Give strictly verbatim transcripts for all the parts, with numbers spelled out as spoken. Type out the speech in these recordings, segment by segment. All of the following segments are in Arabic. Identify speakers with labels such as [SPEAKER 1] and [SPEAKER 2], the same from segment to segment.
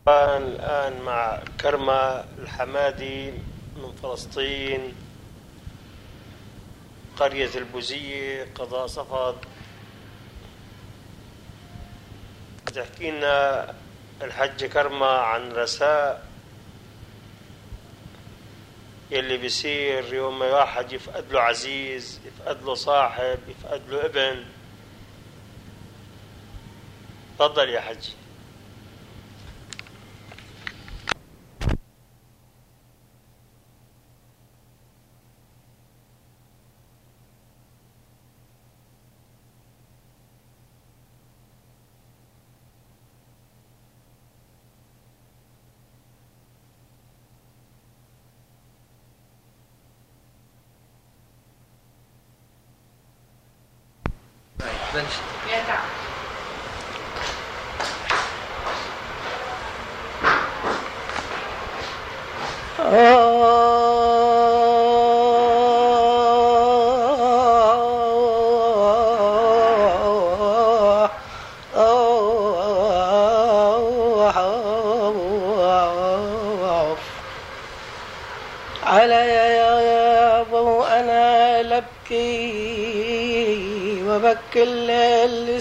[SPEAKER 1] الآن مع كرمة الحمادي من فلسطين، قرية البوزية، قضاء صفد. تحكي لنا الحجة كرمة عن رساء يلي بيصير يوم ما واحد يفقد له عزيز، يفقد له صاحب، يفقد له ابن. تفضل يا حجي.
[SPEAKER 2] علي يا ابو انا لبكي وبكي الليل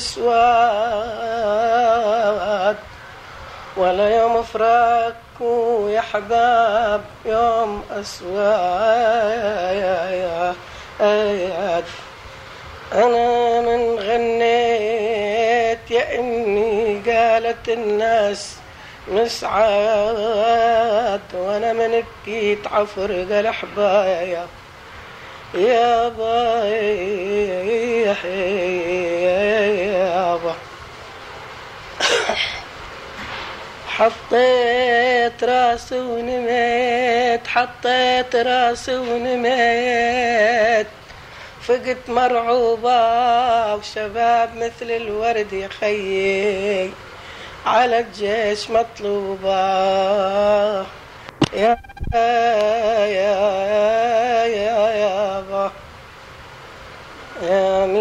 [SPEAKER 2] الاسود، ولا يوم فراق يا حباب يوم اسود. انا من غنيت يا امي قالت الناس مسعاد، وانا من بكيت عفرق الحبايا يا باي يابا. حطيت راسي ونميت، حطيت راسي ونميت، فقت مرعوبة وشباب مثل الورد يا خيي على الجيش مطلوبة. يا يا يا يابا يا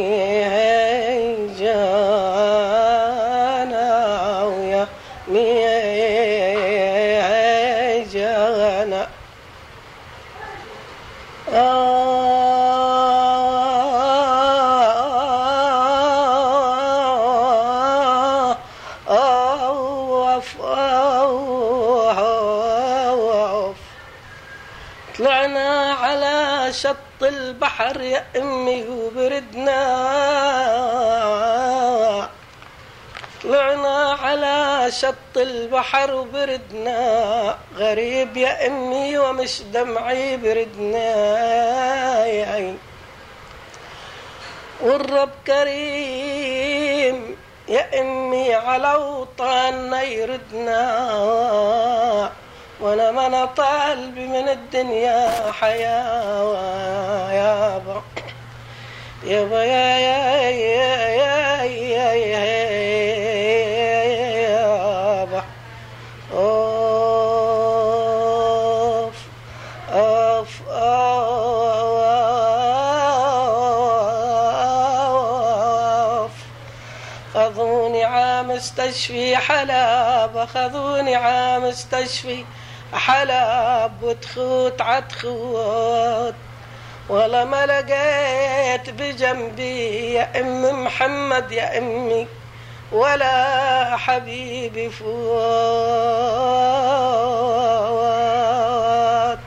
[SPEAKER 2] ميجانا ويا ميجانا. طلعنا على شط البحر يا امي وبردنا، طلعنا على شط البحر وبردنا، غريب يا امي ومش دمعي بردنا، والرب كريم يا امي على وطننا يردنا، وانا ما انا طالب من الدنيا حياة يابا يابا يا يا يا يا يابا. اوف اوف اوف. خذوني عام استشفي حلب، خذوني عام استشفي حلب، وتخوت عتخوت ولا ما لقيت بجنبي يا ام محمد يا امي ولا حبيبي فوت.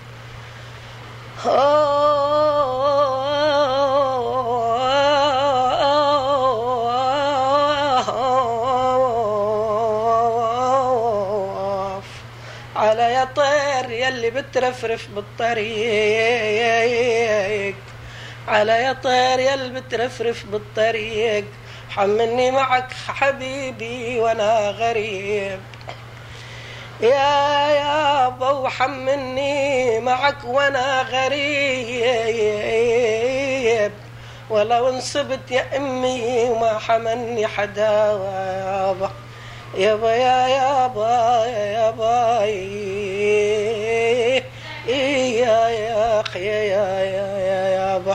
[SPEAKER 2] على يا طير يلي بترفرف بالطريق، على يا طير يلي بترفرف بالطريق، حملني معك حبيبي وانا غريب يا يابا، وحملني معك وانا غريب، ولو انصبت يا امي وما حملني حدا يابا يابا يا يابا يا يابا يا يا اخي يا يا يا يابا.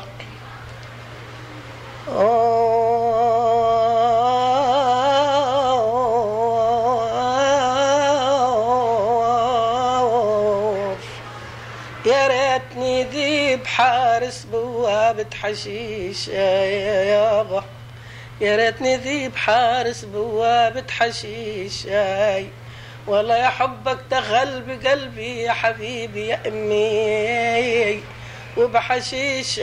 [SPEAKER 2] بحارس بوابة حشيش يابا، يا ريتني ذي بحارس بوابة حشيش. والله يا حبك دخل بقلبي يا حبيبي يا أمي وبحشيش.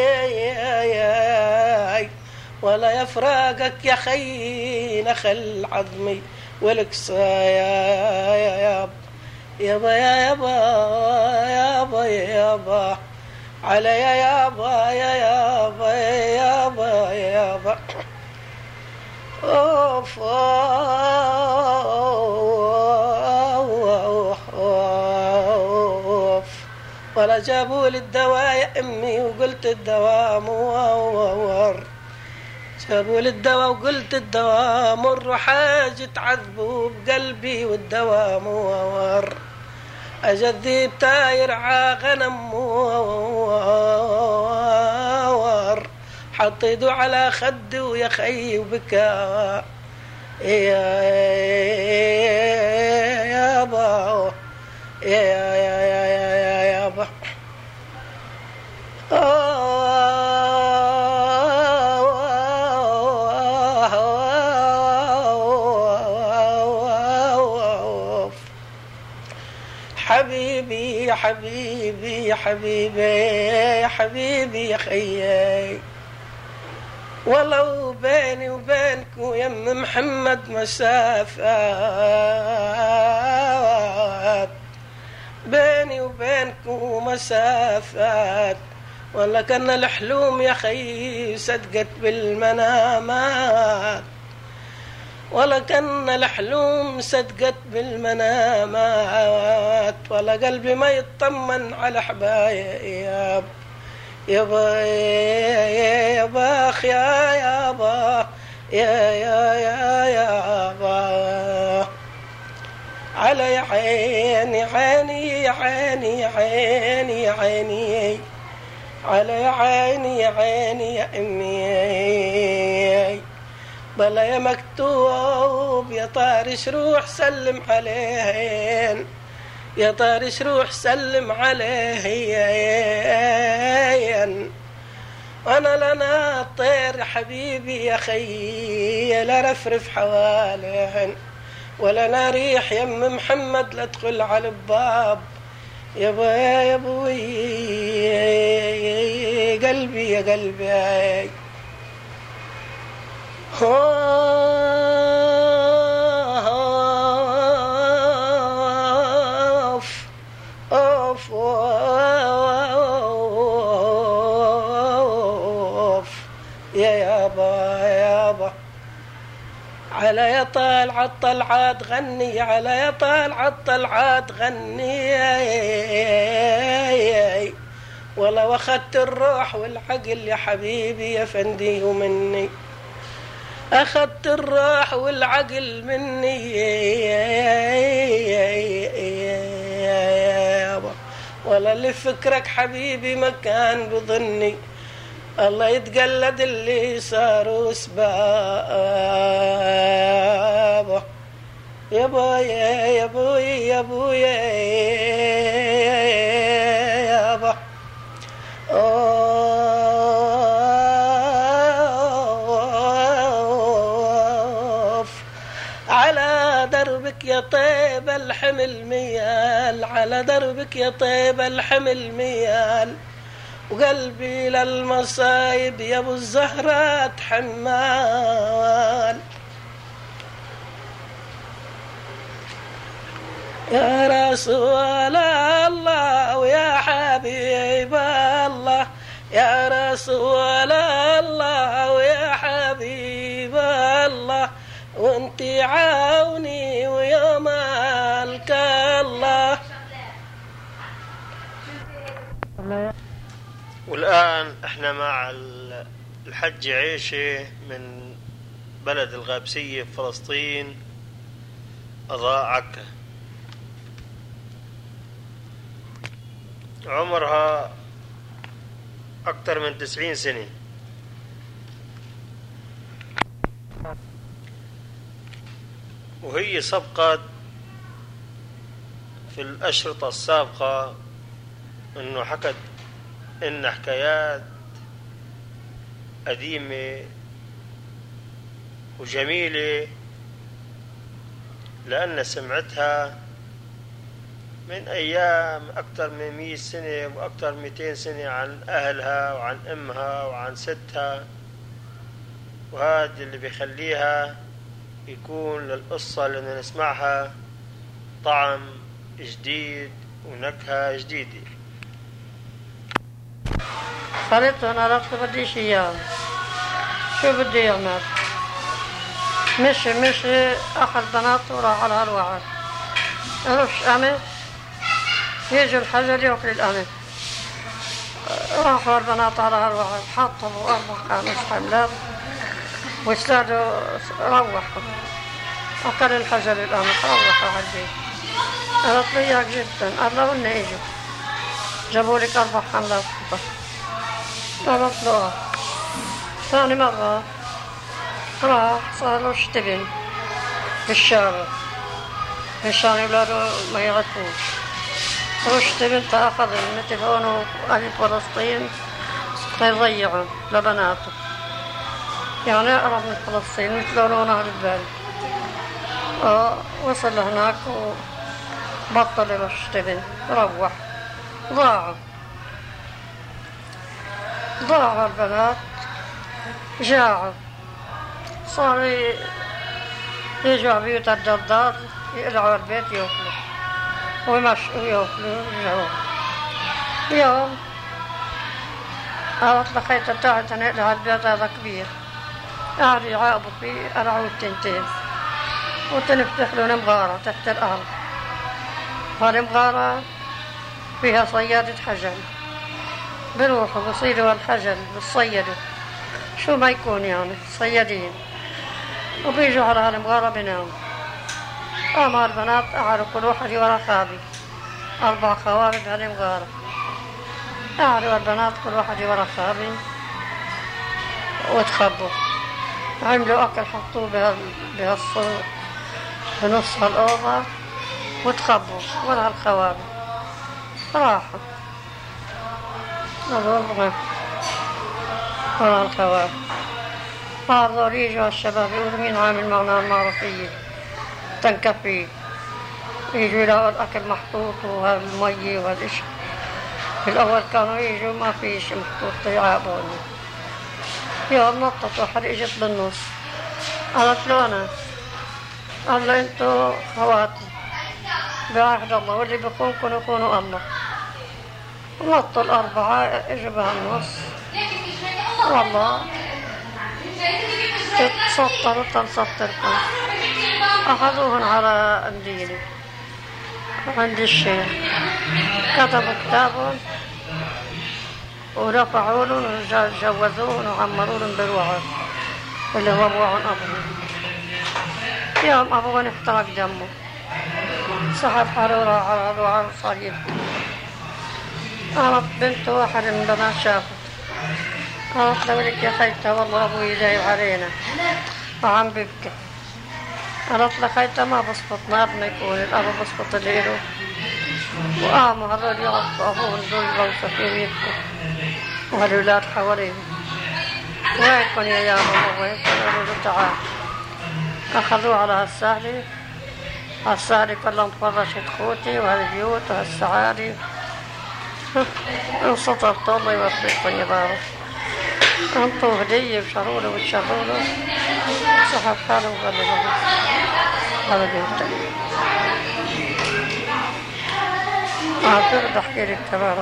[SPEAKER 2] ولا يا فراقك يا خي نخل عظمي والكسايا يابا يابا يابا يابا يابا على يا يابا يا يابا يابا يابا أوف أوف. ولا جابوا لي الدواء يا أمي وقلت الدواء مور، جابوا لي الدواء وقلت الدواء مر وحاجة تعذبوا بقلبي والدواء مور. أجذب تاير غنم مور، حط يده على خدي ويا خي وبكى يا يابا يا يا يا يا يابا. حبيبي يا حبيبي يا حبيبي يا حبيبي يا خيي، ولو بيني وبينكم يم محمد مسافات، بيني وبينكم مسافات، ولا كان الحلوم يا خي صدقت بالمنامات، ولا كان الحلوم صدقت بالمنامات، ولا قلبي ما يطمن على حبايب يابا يابا يا يابا يا يا يا يابا على يا عيني عيني يا عيني يا عيني يا عيني على يا عيني يا عيني يا أمي. بلا يا مكتوب يا طارش روح سلم عليهن، يا طارش روح سلم عليهن. وانا لنا الطير حبيبي يا خي لا رفرف حواليهن، ولا لا ريح يم محمد لا تدخل على الباب يابا يا ابوي قلبي يا قلبي. أوف أوف أوف يا يابا يابا على يا طالع الطلعات غني، على يا طالع الطلعات غني. والله واخدت الروح والعقل يا حبيبي يا فندي ومني، أخذت الروح والعقل مني يابا. ولا اللي فكرك حبيبي ما كان بظني، الله يتقلد اللي صاروا سبابه يابا يا يابا يا ابويا يابا. على دربك يا طيب الحمل ميال، على دربك يا طيب الحمل ميال، وقلبي للمصايب يا ابو الزهرات حمال. يا رسول الله ويا حبيب الله، يا رسول الله ويا حبيب الله، وانتي عاوني ويا مالك الله.
[SPEAKER 1] والآن احنا مع الحج عيشة من بلد الغابسية في فلسطين، أضاء عكا. عمرها أكثر من تسعين سنة، وهي سبقت في الأشرطة السابقة أنه حكت إن حكايات قديمة وجميلة، لأن سمعتها من أيام أكثر من مئة سنة وأكثر من مئتين سنة عن أهلها وعن أمها وعن ستها، وهذا اللي بيخليها يكون للقصة اللي نسمعها طعم جديد ونكهة جديدة.
[SPEAKER 3] خليت أنا رفت بديش إياه، شو بدي يعمل؟ مشي مشي أخذ بناته وراح على هالوعد، عرفش أمي يجي الحجر يأكل الأمي. راحوا البنات على هالوعد، حطوا أربع خمس حملات وسلادوا، روحوا أكل الحجر الأمي، روحوا على البيت. قالت لي إياك جدا، قال له إن إجوا جابوا لك أربع حملات خطة. قالت له ثاني مرة راح صار له اشتبن بالشارع مشان أولاده ما يعرفوش، واشتبن تأخذ من تلفونه أهل فلسطين تضيعهم لبناته، يعني أقرب من فلسطين مثلونه نهر البال. وصل لهناك وبطل يشتبن، روح ضاعوا ضاعوا البنات، جاعوا، صار يجوا على بيوت الجدار يقلعوا البيت ياكلوا ويمشوا وياكلوا ويرجعوا. يوم قالت لخيتها تعالي نقلع البيت هذا كبير، قاعد يعاقبوا فيه قلعوا التنتين وتنفتح له مغارة تحت الأرض. هالمغارة فيها صيادة حجر، بروحوا بصيدوا الحجر بصيدوا شو ما يكون يعني صيادين، وبيجوا على هالمغارة بيناموا. قاموا البنات قعدوا كل واحد ورا خابي، أربع خوابي بهالمغارة، قعدوا البنات كل واحد ورا خابي وتخبوا، عملوا أكل حطوه بهالصوت بنص هالأوضة وتخبوا ورا هالخوابي. راحوا نظرنا ورا الخوابي، هذول يجوا الشباب يقولوا مين عامل معنا المعرفية تنكفي، يجوا يلاقوا الأكل محطوط وهالمي وهالإشي. في الأول كانوا يجوا ما في إشي محطوط يعاقبوني. يوم نطت واحد إجت بالنص، قالت له أنا، قال له أنتوا خواتي بعهد الله واللي بيخونكم يخونوا الله. نطوا الأربعة إجوا بهالنص، والله تسطروا تنسطركم، أخذوهن على قنديلي عند الشيخ، كتبوا كتابهم ورفعوا لهم وجوزوهن وعمروا بالوعد اللي هو وعن أبوهم. يوم أبوهن احترق دمه، سحب حاله وراح على الوعد وصار يبكي. قالت بنت واحد من البنات شافت، قالت له ولك يا خيتها والله أبوي جاي علينا وعم ببكي. قالت له خيتها ما بسقط نار ما يكون الأبو بسقط اللي له. وقاموا هذول يعطوا أبوهم دول يغوصوا فيه ويبكوا وهالولاد حواليهم، وينكن يا يا بابا وينكن؟ قالوا له تعال. أخذوه على هالسهلة، هالسهلة كلهم فرشت خوتي وهالبيوت وهالسعادة. انسطرت الله يوفقكم يا بابا، انطوا هدية وشروا له وتشروا له، سحب حاله وقال له هذا بيوتك. أعتقد أحكي لك تبارك.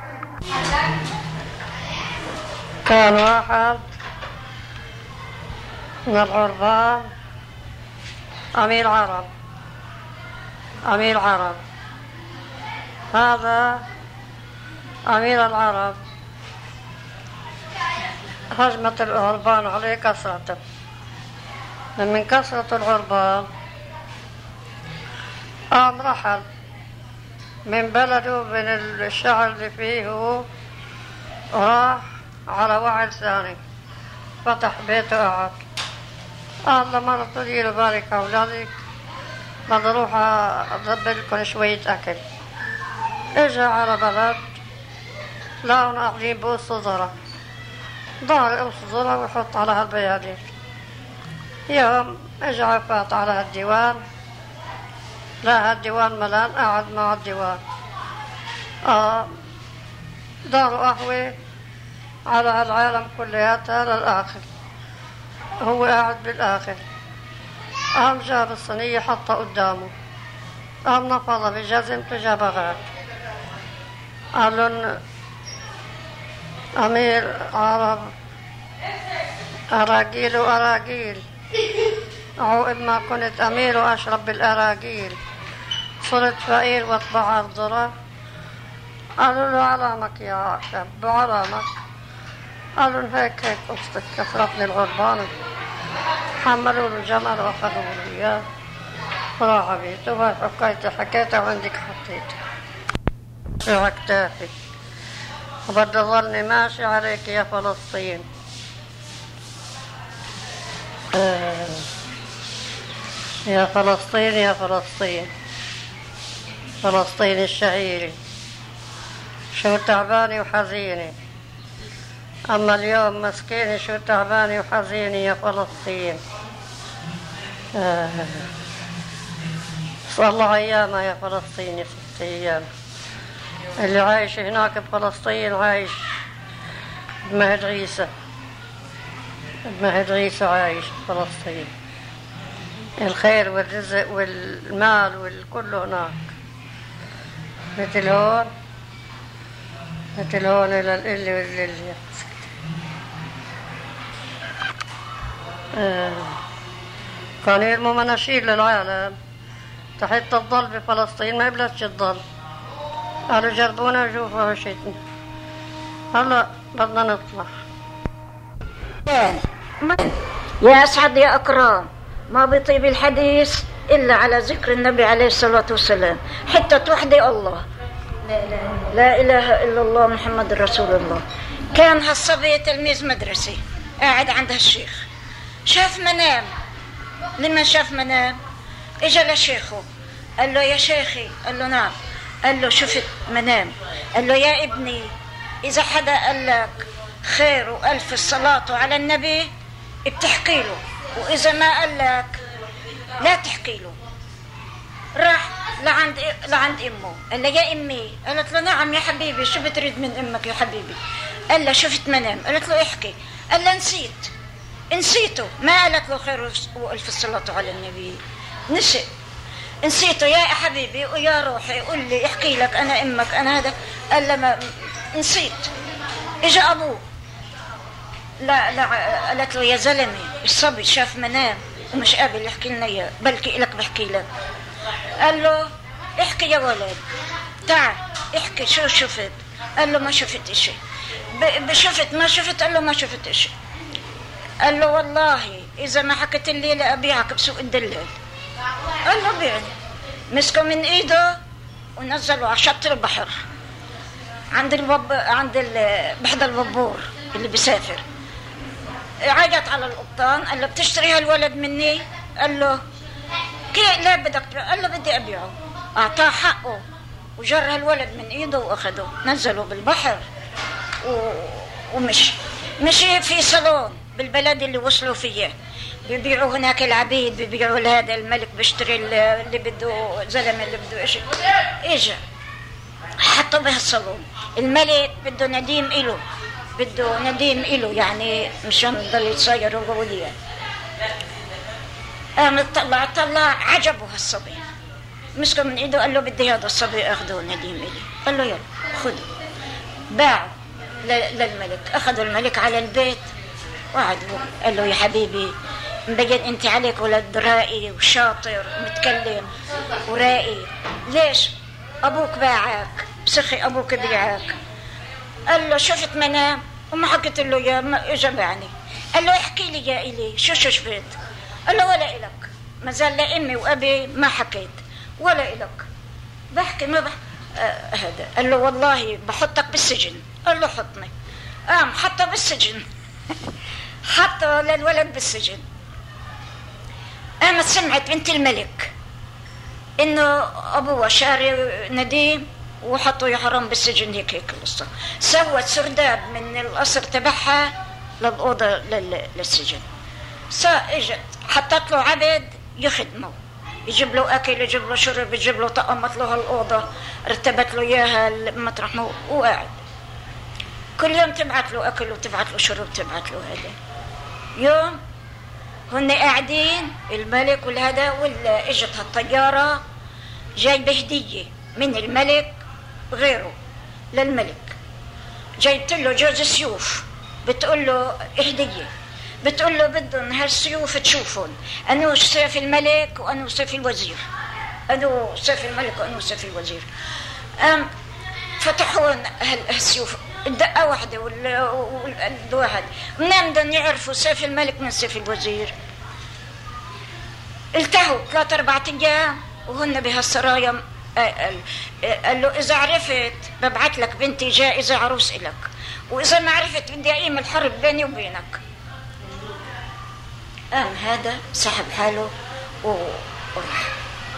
[SPEAKER 3] كان واحد من العربان أمير عرب، أمير عرب، هذا أمير العرب هجمت العربان عليه كسرته. من كسرة العربان قام رحل من بلده من الشعر اللي فيه وراح على وعد ثاني، فتح بيته قعد. قال له مرة تدير بالك أولادك بدي أروح أدبر لكم شوية أكل. إجا على بلد لا أنا أجيب بوس ذرة ضار قوس ذرة ويحط على هالبيادين. يوم اجى عفات على هالديوان، لا هالديوان ملان، قاعد مع الديوان آه داروا قهوة على هالعالم كلياتها للآخر، هو قاعد بالآخر. قام جاب الصينية حطها قدامه، قام نفضها بجزمته جابها غاد. قال لهم أمير عرب أراجيل وأراجيل، عقب ما كنت أمير وأشرب بالأراجيل صرت فقير وأطبع الذرة. قالوا له علامك يا شاب وعلامك. قالوا له هيك هيك قصتك كثرتني الغربان. حملوا له الجمل وأخذوا له إياه وراح بيته. وهي حكايتي حكيتها وعندك حطيتها في عكتافي، وبدي ظلني ماشي عليك يا فلسطين. آه. يا فلسطين يا فلسطين، فلسطين الشهيرة، شو تعباني وحزيني، أما اليوم مسكيني شو تعباني وحزيني يا فلسطين. آه. صلى الله أيامها يا فلسطين، يا ست أيام. اللي عايش هناك بفلسطين عايش بمهد عيسى، بمهد عيسى عايش بفلسطين. الخير والرزق والمال والكل هناك، مثل هون مثل هون إلى الإلي والليلي. آه. كان يرموا مناشير للعالم تحت تضل بفلسطين، ما يبلش تضل. قالوا جربونا شوفوا عشتنا، هلا بدنا نطلع.
[SPEAKER 4] يا أسعد يا أكرام، ما بيطيب الحديث إلا على ذكر النبي عليه الصلاة والسلام. حتى توحدي الله، لا إله إلا الله محمد رسول الله. كان هالصبي تلميذ مدرسي قاعد عند هالشيخ، شاف منام. لما شاف منام إجا لشيخه قال له يا شيخي، قال له نعم. قال له شفت منام. قال له يا ابني، إذا حدا قال لك خير وألف الصلاة على النبي بتحكي له، وإذا ما قال لك لا تحكي له. راح لعند لعند أمه قال له يا أمي. قالت له نعم يا حبيبي، شو بتريد من أمك يا حبيبي؟ قال له شفت منام. قالت له احكي. قال له نسيت نسيته. ما قالت له خير وألف الصلاة على النبي، نسي نسيته يا حبيبي ويا روحي، قل لي احكي لك أنا أمك أنا هذا. قال له ما نسيت. إجا أبوه لا لا قالت له يا زلمة، الصبي شاف منام ومش قابل يحكي لنا إياه، بلكي لك بحكي لك. قال له احكي يا ولد، تعال احكي شو شفت. قال له ما شفت إشي. شفت ما شفت؟ قال له ما شفت إشي. قال له والله إذا ما حكت الليلة أبيعك بسوق الدلال. قال له بيعني. مسكوا من إيده ونزلوا على شط البحر عند البب عند ال... بحد البابور اللي بيسافر. عجت على القبطان قال له بتشتري هالولد مني؟ قال له كيف لا بدك؟ قال له بدي أبيعه. أعطاه حقه وجر هالولد من إيده وأخده. نزلوا بالبحر و... ومشي مشي في صالون بالبلد اللي وصلوا فيه، بيبيعوا هناك العبيد، بيبيعوا لهذا الملك بيشتري اللي بده زلمه اللي بده شيء. اجى حطوا به الصالون. الملك بده نديم إله، بده نديم إله يعني مشان يضل يتصاير هو وليه. قام طلع طلع عجبه هالصبي، مسكه من ايده قال له بدي هذا الصبي اخذه نديم إلي. قال له يلا خذه. باعوا للملك. اخذوا الملك على البيت وقعدوا. قال له يا حبيبي مبين انت عليك ولد رائي وشاطر ومتكلم ورائي، ليش ابوك باعك؟ بسخي ابوك بيعك. قال له شفت منام وما حكيت له يا ما اجى باعني. قال له احكي لي يا إلي شو شو شفت؟ قال له ولا إلك، ما زال لأمي وأبي ما حكيت ولا إلك. بحكي ما بح آه هذا. قال له والله بحطك بالسجن. قال له حطني. قام حطه بالسجن حطه للولد بالسجن. قامت سمعت بنت الملك إنه أبوه شاري نديم وحطوا يحرم بالسجن هيك هيك القصة. سوت سرداب من القصر تبعها للأوضة للسجن. اجت حطت له عبد يخدمه، يجيب له أكل، يجيب له شرب، يجيب له طقمت له الأوضة، رتبت له إياها مطرح ما وقاعد كل يوم تبعت له أكل وتبعت له شرب تبعت له هذا. يوم هن قاعدين الملك والهذا، ولا اجت هالطيارة جايبة هدية من الملك غيره للملك، جايبت له جوز سيوف، بتقول له هدية، بتقول له بدهم هالسيوف تشوفون أنو سيف الملك وأنو سيف الوزير، أنو سيف الملك وأنو سيف الوزير. أم فتحون هالسيوف الدقة واحدة والواحد، منين بدهم يعرفوا سيف الملك من سيف الوزير؟ التهوا ثلاثة أربعة أيام وهن بهالسرايا. قال له إذا عرفت ببعث لك بنتي جائزة عروس إلك، وإذا ما عرفت بدي أقيم الحرب بيني وبينك. قام هذا سحب حاله وراح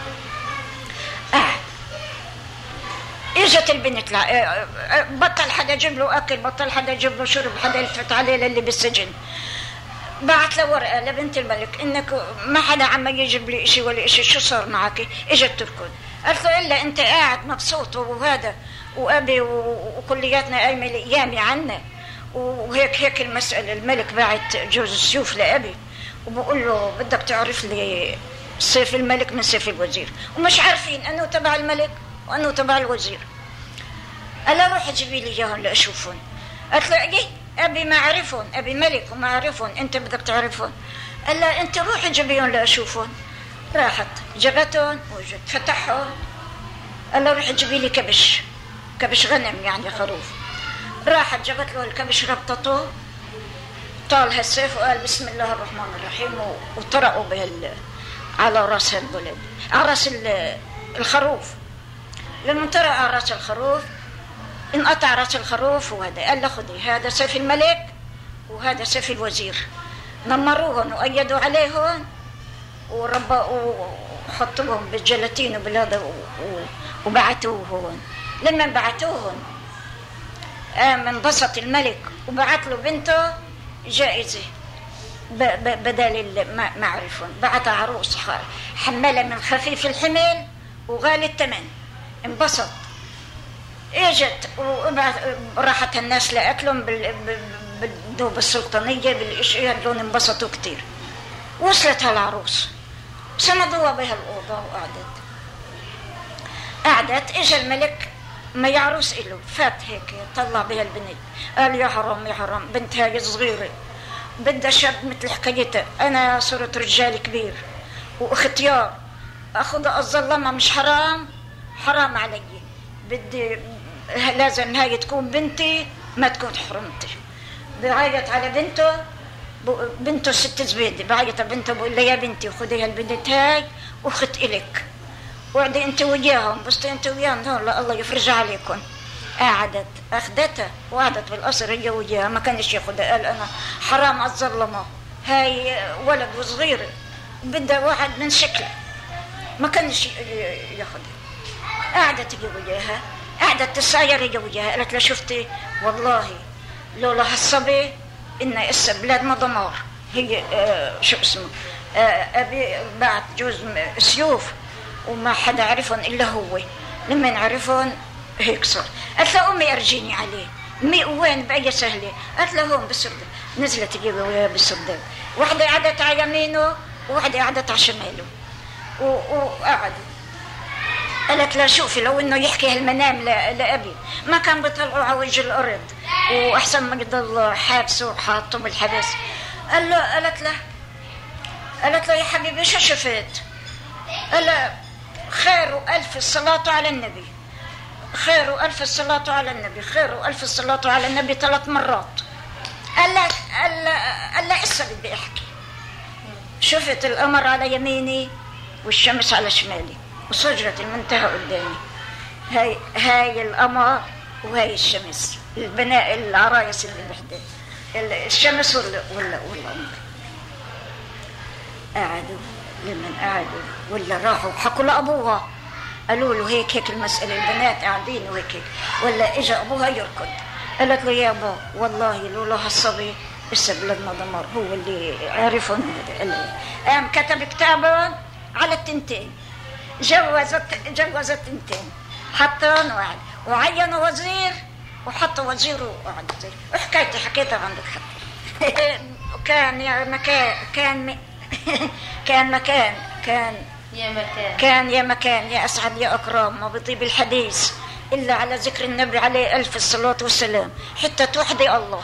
[SPEAKER 4] قاعد. اجت البنت لا بطل حدا يجيب له اكل، بطل حدا يجيب له شرب، حدا يلفت عليه للي بالسجن. بعت له ورقه لبنت الملك انك ما حدا عم يجيب لي شيء ولا شيء، شو صار معك؟ اجت تركض قالت له الا انت قاعد مبسوط وهذا وابي وكلياتنا قايمه الايامي عنا وهيك هيك المساله. الملك باعت جوز السيوف لابي وبقول له بدك تعرف لي سيف الملك من سيف الوزير، ومش عارفين انه تبع الملك وانه تبع الوزير. قال له روح جيبي لي اياهم لاشوفهم. قالت له اجي ابي ما اعرفهم، ابي ملك وما اعرفهم، انت بدك تعرفهم. قال لها انت روحي جيبيهم لاشوفهم. راحت جابتهم وجت فتحهم. قال له روحي جيبي لي كبش، كبش غنم يعني خروف. راحت جابت له الكبش، ربطته، طال هالسيف وقال بسم الله الرحمن الرحيم وطرقوا بهال على راس هالولد، على راس الخروف. لما طرق على راس الخروف انقطع راس الخروف. وهذا قال له خذي هذا سيف الملك وهذا سيف الوزير. نمروهم وأيدوا عليهم وربوا وحطوهم بالجلاتين وبالهذا وبعتوهم. لما بعتوهم قام انبسط الملك وبعت له بنته جائزة بدل ما عرفون. بعت عروس حملة من خفيف الحمل وغالي الثمن. انبسط. اجت وراحت الناس لأكلهم بالدوب السلطانية بالاشياء هدول، انبسطوا كتير. وصلت هالعروس سندوها بها الأوضة وقعدت قعدت اجى الملك ما يعرس إله، فات هيك طلع بها البنت. قال يا حرام يا حرام، بنت هاي صغيرة بدها شاب مثل حكايتها، أنا صرت رجال كبير واختيار أخذها الظلمة، مش حرام؟ حرام علي، بدي لازم هاي تكون بنتي ما تكون حرمتي. بعيط على بنته، بنته ست زبيدة، بعيط على بنته بقول لها يا بنتي خذي هالبنت هاي وخت إلك وقعدي انت وياهم، بس انت وياهم هون الله يفرج عليكم. قعدت اخذتها وقعدت بالقصر هي وياها، ما كانش ياخذها. قال انا حرام على الظلمه، هاي ولد وصغيره بدها واحد من شكله، ما كانش ياخذها. قعدت هي وياها، قعدت تساير هي وياها. قالت لها شفتي والله لولا هالصبي ان اسا بلاد ما دمار. هي آه شو اسمه آه ابي بعت جوز سيوف وما حدا عرفهم إلا هو. لما نعرفهم هيك صار. قالت له أمي أرجيني عليه. أمي وين بأي سهلة؟ قالت له هون بالسرداب. نزلت تجيبه وياه بالسرداب. واحدة قعدت على يمينه وواحدة قعدت على شماله وقعدوا. قالت له شوفي لو إنه يحكي هالمنام لأبي ما كان بيطلعوا على وجه الأرض، وأحسن ما يضل حابسه وحاطه بالحبس. قال له قالت له قالت له يا حبيبي شو شفت؟ قال خير وألف الصلاة على النبي، خير وألف الصلاة على النبي، خير وألف الصلاة على النبي ثلاث مرات. قال لا قال قال لا هسه بدي أحكي. شفت القمر على يميني والشمس على شمالي وشجرة المنتهى قدامي. هاي هاي القمر وهاي الشمس، البناء العرايس اللي بحدة الشمس ولا ولا والقمر. قعدوا لمن قعدوا ولا راحوا حكوا لأبوها. قالوا له هيك هيك المسألة، البنات قاعدين وهيك هيك، ولا إجا أبوها يركض. قالت له يا أبا والله لولا هالصبي لسه بلدنا دمر، هو اللي عرفهم. قام كتب كتابا على التنتين، جوزت جوزت تنتين، حطون وعد وعينوا وزير وحطوا وزير وقعد وزير. وحكايتي حكيتها عندك حتى. كان يا مكان كان كان مكان كان
[SPEAKER 5] يا مكان
[SPEAKER 4] كان يا مكان يا أسعد يا أكرم، ما بطيب الحديث إلا على ذكر النبي عليه ألف الصلاة والسلام حتى توحدي الله.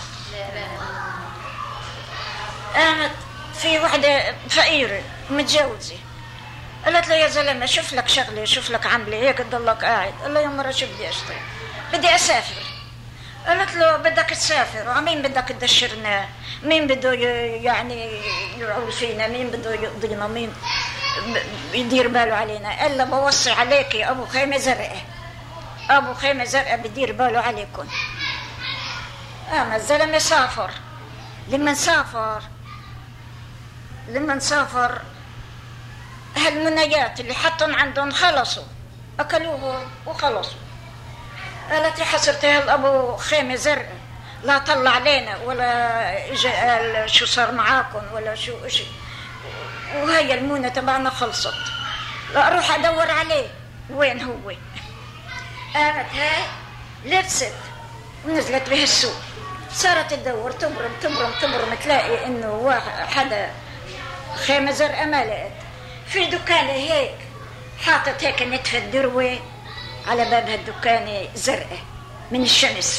[SPEAKER 4] قامت في وحدة فقيرة متجوزة، قالت له يا زلمة شوف لك شغلة، شوف لك عملة هيك تضلك قاعد. قال له يا مرة شو بدي أشتغل؟ بدي أسافر. قالت له بدك تسافر، وعمين بدك تدشرنا؟ مين بده يعني يعول فينا؟ مين بده يقضينا؟ مين يدير باله علينا؟ قال له بوصي عليك يا أبو خيمة زرقاء، أبو خيمة زرقاء بدير باله عليكم. أما الزلمة سافر. لما سافر لما سافر هالمنايات اللي حطن عندهم خلصوا، أكلوه وخلصوا. قالت يا حسرتي هالأبو خيمة زرقاء لا طلع علينا ولا إجا قال شو صار معاكم ولا شو إشي، وهي المونة تبعنا خلصت، لا أروح أدور عليه وين هو. قامت هاي لبست ونزلت به السوق، صارت تدور تبرم تبرم تبرم، تلاقي إنه واحد حدا خيمة زرقاء ما لقت في دكانة هيك حاطت هيك نتفة دروة على باب هالدكانة زرقاء من الشمس.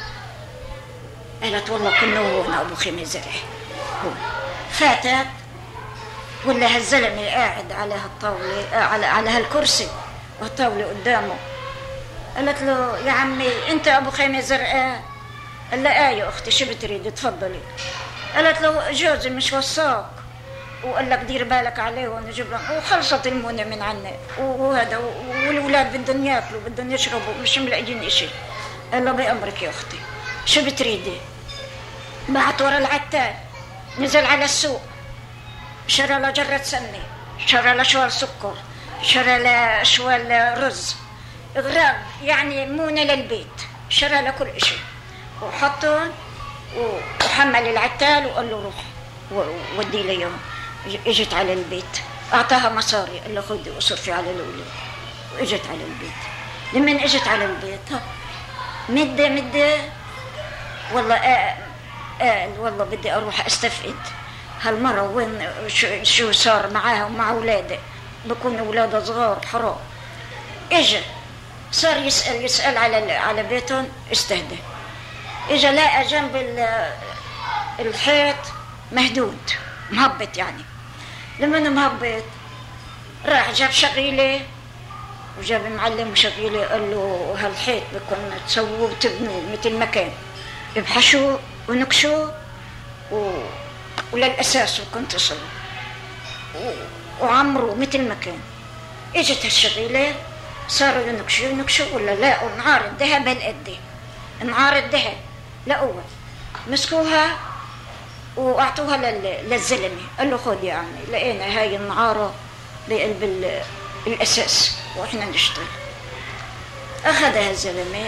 [SPEAKER 4] قالت والله كنا هون أبو خيمة زرقاء. فاتت ولا هالزلمة قاعد على هالطاولة على على هالكرسي والطاولة قدامه. قالت له يا عمي أنت أبو خيمة زرقاء؟ قال لها آه يا أختي شو بتريد تفضلي. قالت له جوزي مش وصاك وقال لك دير بالك عليه ونجيب له، وخلصت المونة من عنا وهذا، والولاد بدهم ياكلوا بدهم يشربوا مش ملاقيين إشي. قال له بأمرك يا أختي شو بتريدي؟ بعت ورا العتال، نزل على السوق، شرى له جرة سمنة، شرى له شوال سكر، شرى له شوال رز، غراب يعني مونة للبيت، شرى له كل إشي وحطهم وحمل العتال وقال له روح ودي لي يوم. اجت على البيت اعطاها مصاري، قال له خذي اصرفي على الاولاد، واجت على البيت. لمن اجت على البيت مدة مدة والله قال آه والله بدي اروح استفقد هالمرة وين شو, شو صار معاها ومع اولادها، بكون اولادها صغار حرام. اجى صار يسأل يسأل على على بيتهم، استهدى. اجى لقى جنب الحيط مهدود مهبط، يعني لما مهبط راح جاب شغيلة وجاب معلم وشغيلة، قال له هالحيط بكون تسووه وتبنوه مثل ما كان، يبحشوا ونكشوا و... وللأساس وكنت تصلوا و... وعمروا مثل ما كان. اجت هالشغيلة صاروا ينكشوا ينكشوا ولا لاقوا نعار الذهب هالقد، نعار الذهب لقوها، مسكوها واعطوها للزلمه، قال له خذ يا عمي لقينا هاي النعاره بقلب الاساس واحنا نشتغل. اخذها الزلمه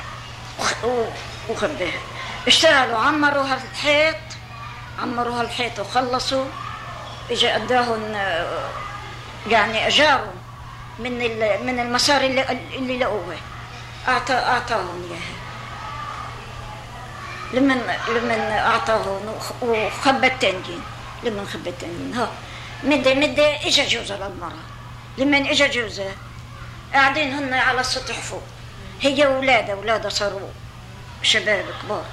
[SPEAKER 4] وخباها، اشتغلوا عمروا هالحيط عمروا هالحيط وخلصوا. اجى قداهم يعني اجاروا من من المصاري اللي اللي لقوها، اعطى اعطاهم اياها. لمن لمن اعطاهم وخبى التنجين، لمن خبى التنجين ها مدة مدة اجى جوزها للمرأة. لمن اجى جوزها قاعدين هن على السطح فوق، هي واولادها، اولادها صاروا شباب كبار.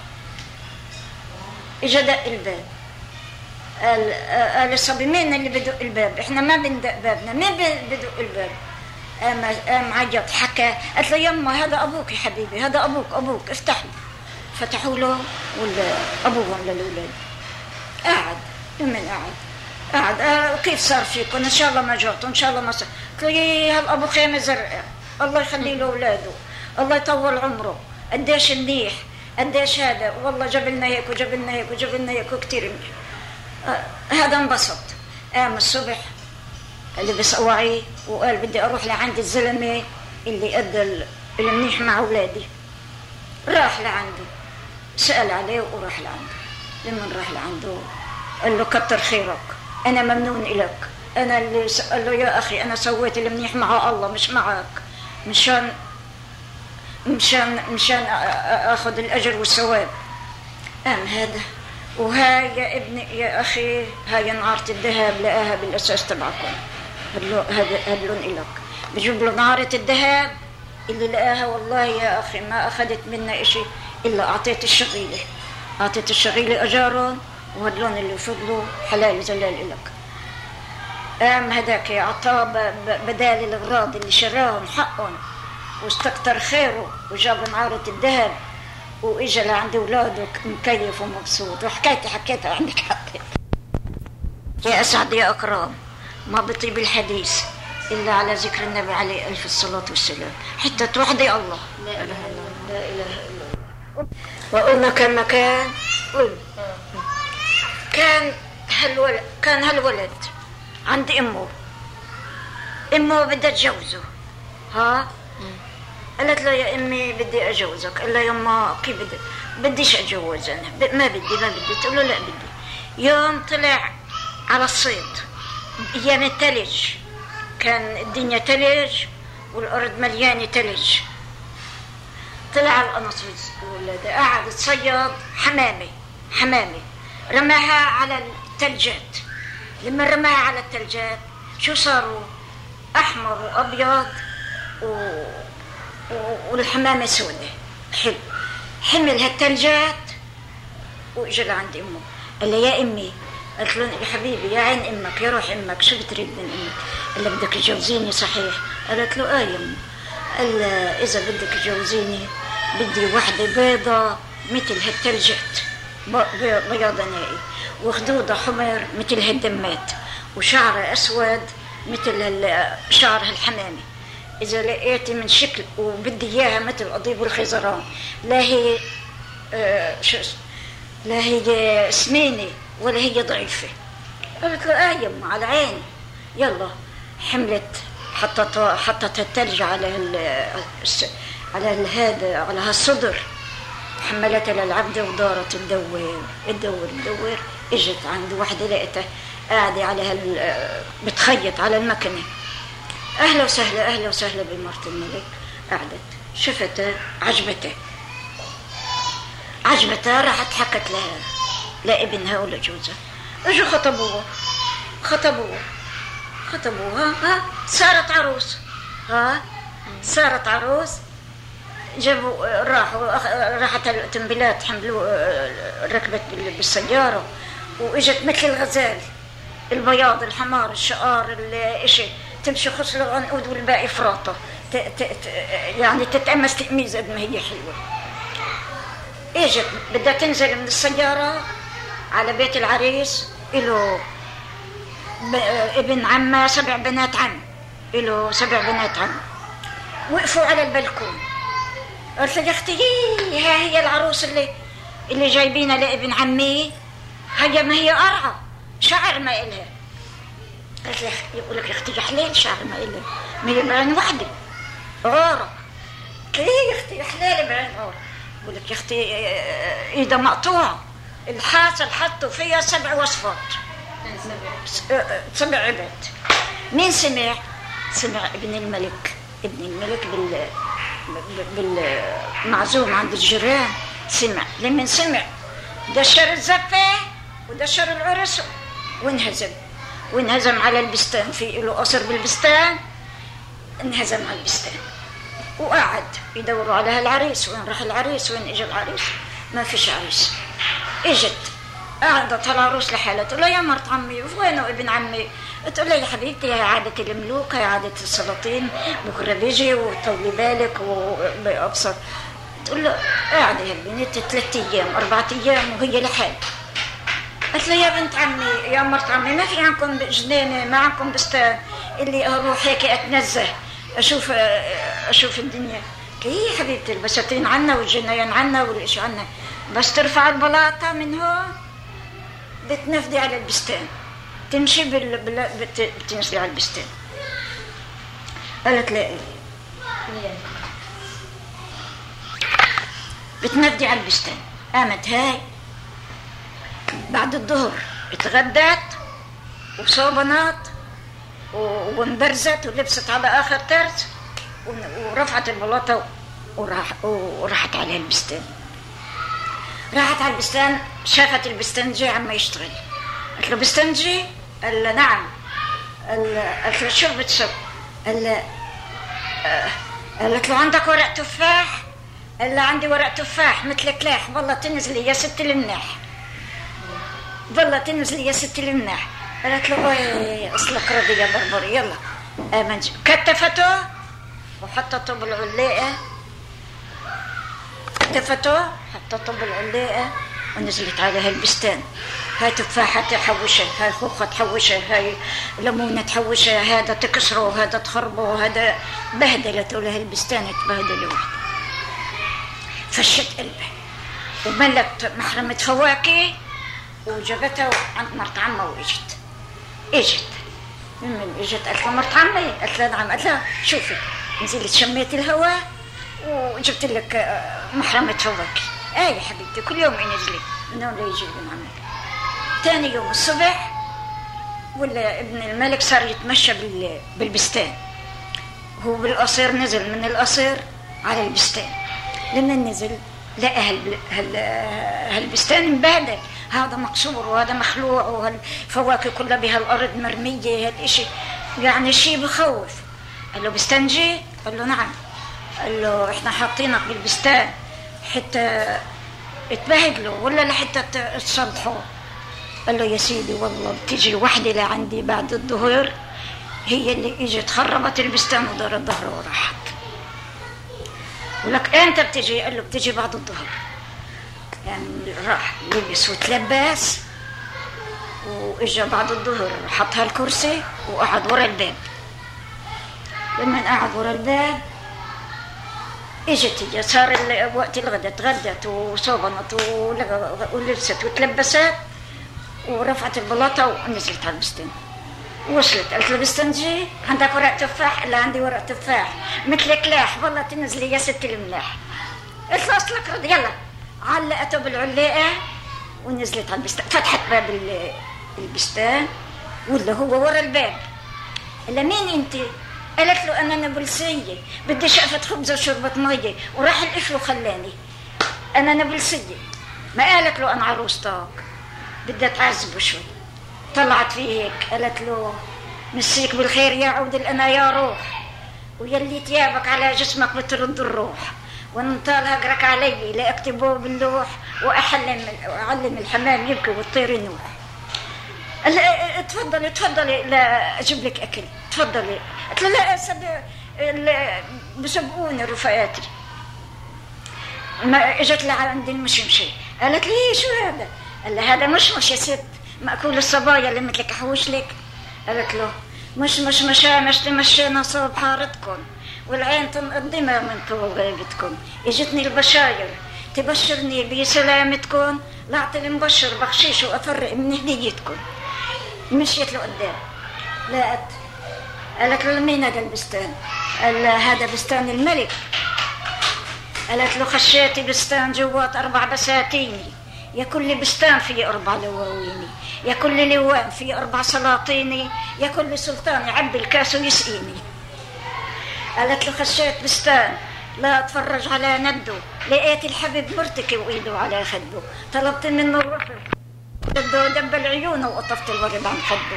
[SPEAKER 4] اجى دق الباب، قال قال الصبي مين اللي بدق الباب؟ احنا ما بندق بابنا، مين بدق الباب؟ قام قام عيط حكى، قالت له يما هذا ابوك يا حبيبي، هذا ابوك ابوك افتح له. فتحوا له ولا ابوهم للاولاد. قاعد لمن قاعد قاعد آه كيف صار فيكم؟ ان شاء الله ما جعتوا، ان شاء الله ما صار. قلت له هالابو خيمه زرقاء الله يخلي له اولاده، الله يطول عمره، قديش منيح قديش هذا، والله جاب لنا هيك وجاب لنا هيك وجاب لنا هيك وكثير منيح. آه هذا انبسط. قام الصبح لبس اواعيه وقال بدي أروح لعند الزلمة اللي أدى المنيح مع أولادي. راح لعنده، سأل عليه وراح لعنده. لما راح لعنده قال له كتر خيرك، أنا ممنون إلك، أنا اللي قال له يا أخي أنا سويت المنيح مع الله مش معك، مشان مشان مشان أخذ الأجر والثواب. قام هذا وهاي يا ابني يا أخي هاي نعارة الذهب لقاها بالأساس تبعكم، هذا هدلون إلك. بجيب له نعارة الذهب اللي لقاها، والله يا أخي ما أخذت منا إشي إلا أعطيت الشغيلة، أعطيت الشغيلة أجارهم وهدلون اللي فضلوا حلال زلال إلك. قام هداك أعطاه بدال الأغراض اللي شراهم حقهم واستكتر خيره وجاب نعارة الذهب وإجا لعند أولاده مكيف ومبسوط. وحكايتي حكيتها عندك حكيت. يا أسعد يا أكرام، ما بطيب الحديث إلا على ذكر النبي عليه ألف الصلاة والسلام حتى توحدي الله. لا إله إلا الله، لا إله إلا الله. وقلنا كان مكان كان هالولد كان هالولد عند أمه، أمه بدها تجوزه. ها قالت له يا أمي بدي أجوزك. قال لها يما كيف بدي؟ بديش أجوز أنا، ما بدي ما بدي. تقول له لا بدي. يوم طلع على الصيد أيام التلج، كان الدنيا تلج والأرض مليانة تلج. طلع على القنص والولاد قاعد تصيد حمامة حمامة رماها على التلجات. لما رماها على التلجات شو صاروا؟ أحمر وأبيض و... والحمامة سوداء. حلو. حمل هالتلجات وإجا لعند أمه قال لها يا أمي. قالت له يا حبيبي يا عين أمك يا روح أمك شو بتريد من أمك؟ قال لها بدك تجوزيني صحيح؟ قالت له آه يا أمي. قال لها إذا بدك تجوزيني بدي وحدة بيضة مثل هالتلجات، بياضة نائي، وخدودة حمر مثل هالدمات، وشعر أسود مثل شعر هالحمامة. إذا لقيتي من شكل وبدي إياها مثل أضيب الخزران، لا هي آه شو لا هي سمينة ولا هي ضعيفة. قالت له آه يما على عيني. يلا حملت حطت حطت التلج على ال على هذا على هالصدر، حملتها للعبدة ودارت تدور تدور تدور. اجت عند واحدة لقيتها قاعدة على هال بتخيط على المكنة. أهلا وسهلا أهلا وسهلا بمرت الملك. قعدت شفتها عجبتها عجبتها راحت حكت لها لابنها ولا جوزها. اجوا خطبوها خطبوها خطبوها ها صارت عروس. ها صارت عروس. جابوا راحوا راحت التنبيلات حملوا ركبت بالسيارة واجت مثل الغزال، البياض الحمار الشقار الاشي، تمشي خصل العنقود والباقي فراطة، ت... ت... ت... يعني تتأمس تأميز قد ما هي حلوة. اجت بدها تنزل من السيارة على بيت العريس، إله ب... ابن عمه سبع بنات عم، إله سبع بنات عم. وقفوا على البلكون. قلت يا اختي ها هي العروس اللي اللي جايبينها لابن عمي، هي ما هي قرعة شعر ما إلها. قلت له يقول لك يا اختي حلال شعر ما إلها، ما هي بعين وحده عورة. ليه يا اختي حلال بعين عورة؟ يقول لك يا اختي ايدها مقطوعة، الحاصل حطوا فيها سبع وصفات، سبع عباد. مين سمع؟ سمع ابن الملك. ابن الملك بال بالمعزوم عند الجيران سمع. لمن سمع دشر الزفة ودشر العرس وانهزم وانهزم على البستان. في له قصر بالبستان، انهزم على البستان وقعد يدوروا على هالعريس. وين راح العريس؟ وين اجى العريس؟ ما فيش عريس. اجت قعدت العروس لحالها تقول لها يا مرت عمي وينه ابن عمي؟ تقول لها يا حبيبتي هي عادة الملوك، هي عادة السلاطين، بكره بيجي وطولي بالك وابصر. تقول له قاعده يا بنت ثلاث ايام اربع ايام وهي لحال. قالت له يا بنت عمي يا مرت عمي ما في عندكم جنينه، ما عندكم بستان اللي اروح هيك اتنزه اشوف اشوف الدنيا؟ هي حبيبتي البساتين عنا والجناين عنا والاشي عنا، بس ترفع البلاطه من هون بتنفدي على البستان، تمشي بال... بال... بت... بتنزلي على البستان. قالت لا بتنادي على البستان. قامت هاي بعد الظهر اتغدت وصوبنات وانبرزت ولبست على آخر ترس ورفعت البلاطة وراح وراحت على البستان. راحت على البستان، شافت البستنجي عم يشتغل. قالت له بستنجي؟ قال له نعم. قالت له شو بتسوي؟ قال له قالت له عندك ورق تفاح؟ قال له عندي ورق تفاح مثل كلاح. والله تنزلي يا ست المناح، والله تنزلي يا ست المناح. قالت له وي اصلك رضي يا بربري. يلا آمنت كتفته وحطته بالعلاقة، كتفته حطته بالعلاقة ونزلت على هالبستان. هاي تفاحة تحوشها، هاي خوخة تحوشها، هاي ليمونة تحوشها، هذا تكسره وهذا تخربه وهذا بهدلته لهالبستان تبهدل واحد. فشت قلبه وملت محرمة فواكه وجابتها عند مرت عمها واجت. اجت من اجت قالت له مرت عمي؟ قالت لها نعم. قالت لها شوفي نزلت شميت الهواء وجبت لك محرمة فواكه. اي حبيبتي كل يوم ينزلي من هون ليجي ابن عمك. ثاني يوم الصبح ولا ابن الملك صار يتمشى بالبستان. هو بالقصير نزل من القصير على البستان. لما نزل لقى هال... هال... هالبستان مبهدل، هذا مقصور وهذا مخلوع وهالفواكه كلها بهالارض مرميه، هالشيء يعني شيء بخوف. قال له بستنجي؟ قال له نعم. قال له احنا حاطينك بالبستان حتى تبهدلوا ولا لحتى تصلحوا؟ قال له يا سيدي والله بتيجي وحده لعندي بعد الظهر هي اللي اجت خربت البستان ودارت ظهره وراحت. ولك امتى بتجي؟ قال له بتجي بعد الظهر. يعني راح لبس وتلبس واجا بعد الظهر حط هالكرسي وقعد ورا الباب. لما قعد ورا الباب اجت هي، صار وقت الغداء، تغدت وصوبنت ولبست وتلبست ورفعت البلاطه ونزلت على البستان. وصلت قالت له بستنجي عندك ورق تفاح؟ قال عندي ورق تفاح مثل كلاح. والله تنزلي يا ست الملاح. قلت له اصلك رضي. يلا علقته بالعلاقه ونزلت على البستان. فتحت باب البستان ولا هو ورا الباب. قال له مين انت؟ قالت له انا نابلسيه بدي شقفه خبز وشربه ميه وراح القفل وخلاني. انا نابلسيه. ما قالت له انا عروستك بدي اتعذبه شوي. طلعت فيه هيك قالت له مسيك بالخير يا عود انا يا روح، ويلي تيابك على جسمك بترد الروح، وانطال هجرك علي لاكتبه باللوح واحلم اعلم الحمام يبكي والطير ينوح. قال لها تفضلي تفضلي لا اجيب لك اكل تفضلي. قلت له لا سب... بسبقوني رفقاتي. ما اجت لها عند المشمشي قالت لي شو هذا؟ قال لها هذا مشمش يا ست مأكول الصبايا اللي مثلك احوش لك. قالت له مش مش مشامش تمشينا صوب حارتكم والعين تنقدمها من طول غيبتكم. اجتني البشاير تبشرني بسلامتكم، لعت المبشر بخشيش وافرق من هديتكم. مشيت له قدام لقت. قالت له مين هذا البستان؟ قال هذا بستان الملك. قالت له خشيتي بستان جوات اربع بساتيني، يا كل بستان فيه أربع لواويني، يا كل لوان فيه أربع سلاطيني، يا كل سلطان يعبي الكاس ويسقيني. قالت له خشيت بستان لا أتفرج على نده، لقيت الحبيب مرتكي وإيده على خده، طلبت منه الرفض بده دب العيون وقطفت الورد عن خده.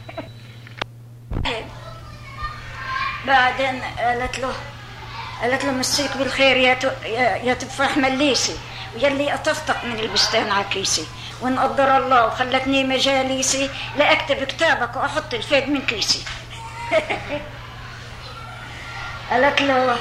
[SPEAKER 4] بعدين قالت له قالت له مسيك بالخير يا يا تفاح مليسي، ويلي قطفتك من البستان عكيسي، وان قدر الله وخلتني مجاليسي لاكتب كتابك واحط الفيد من كيسي. قالت له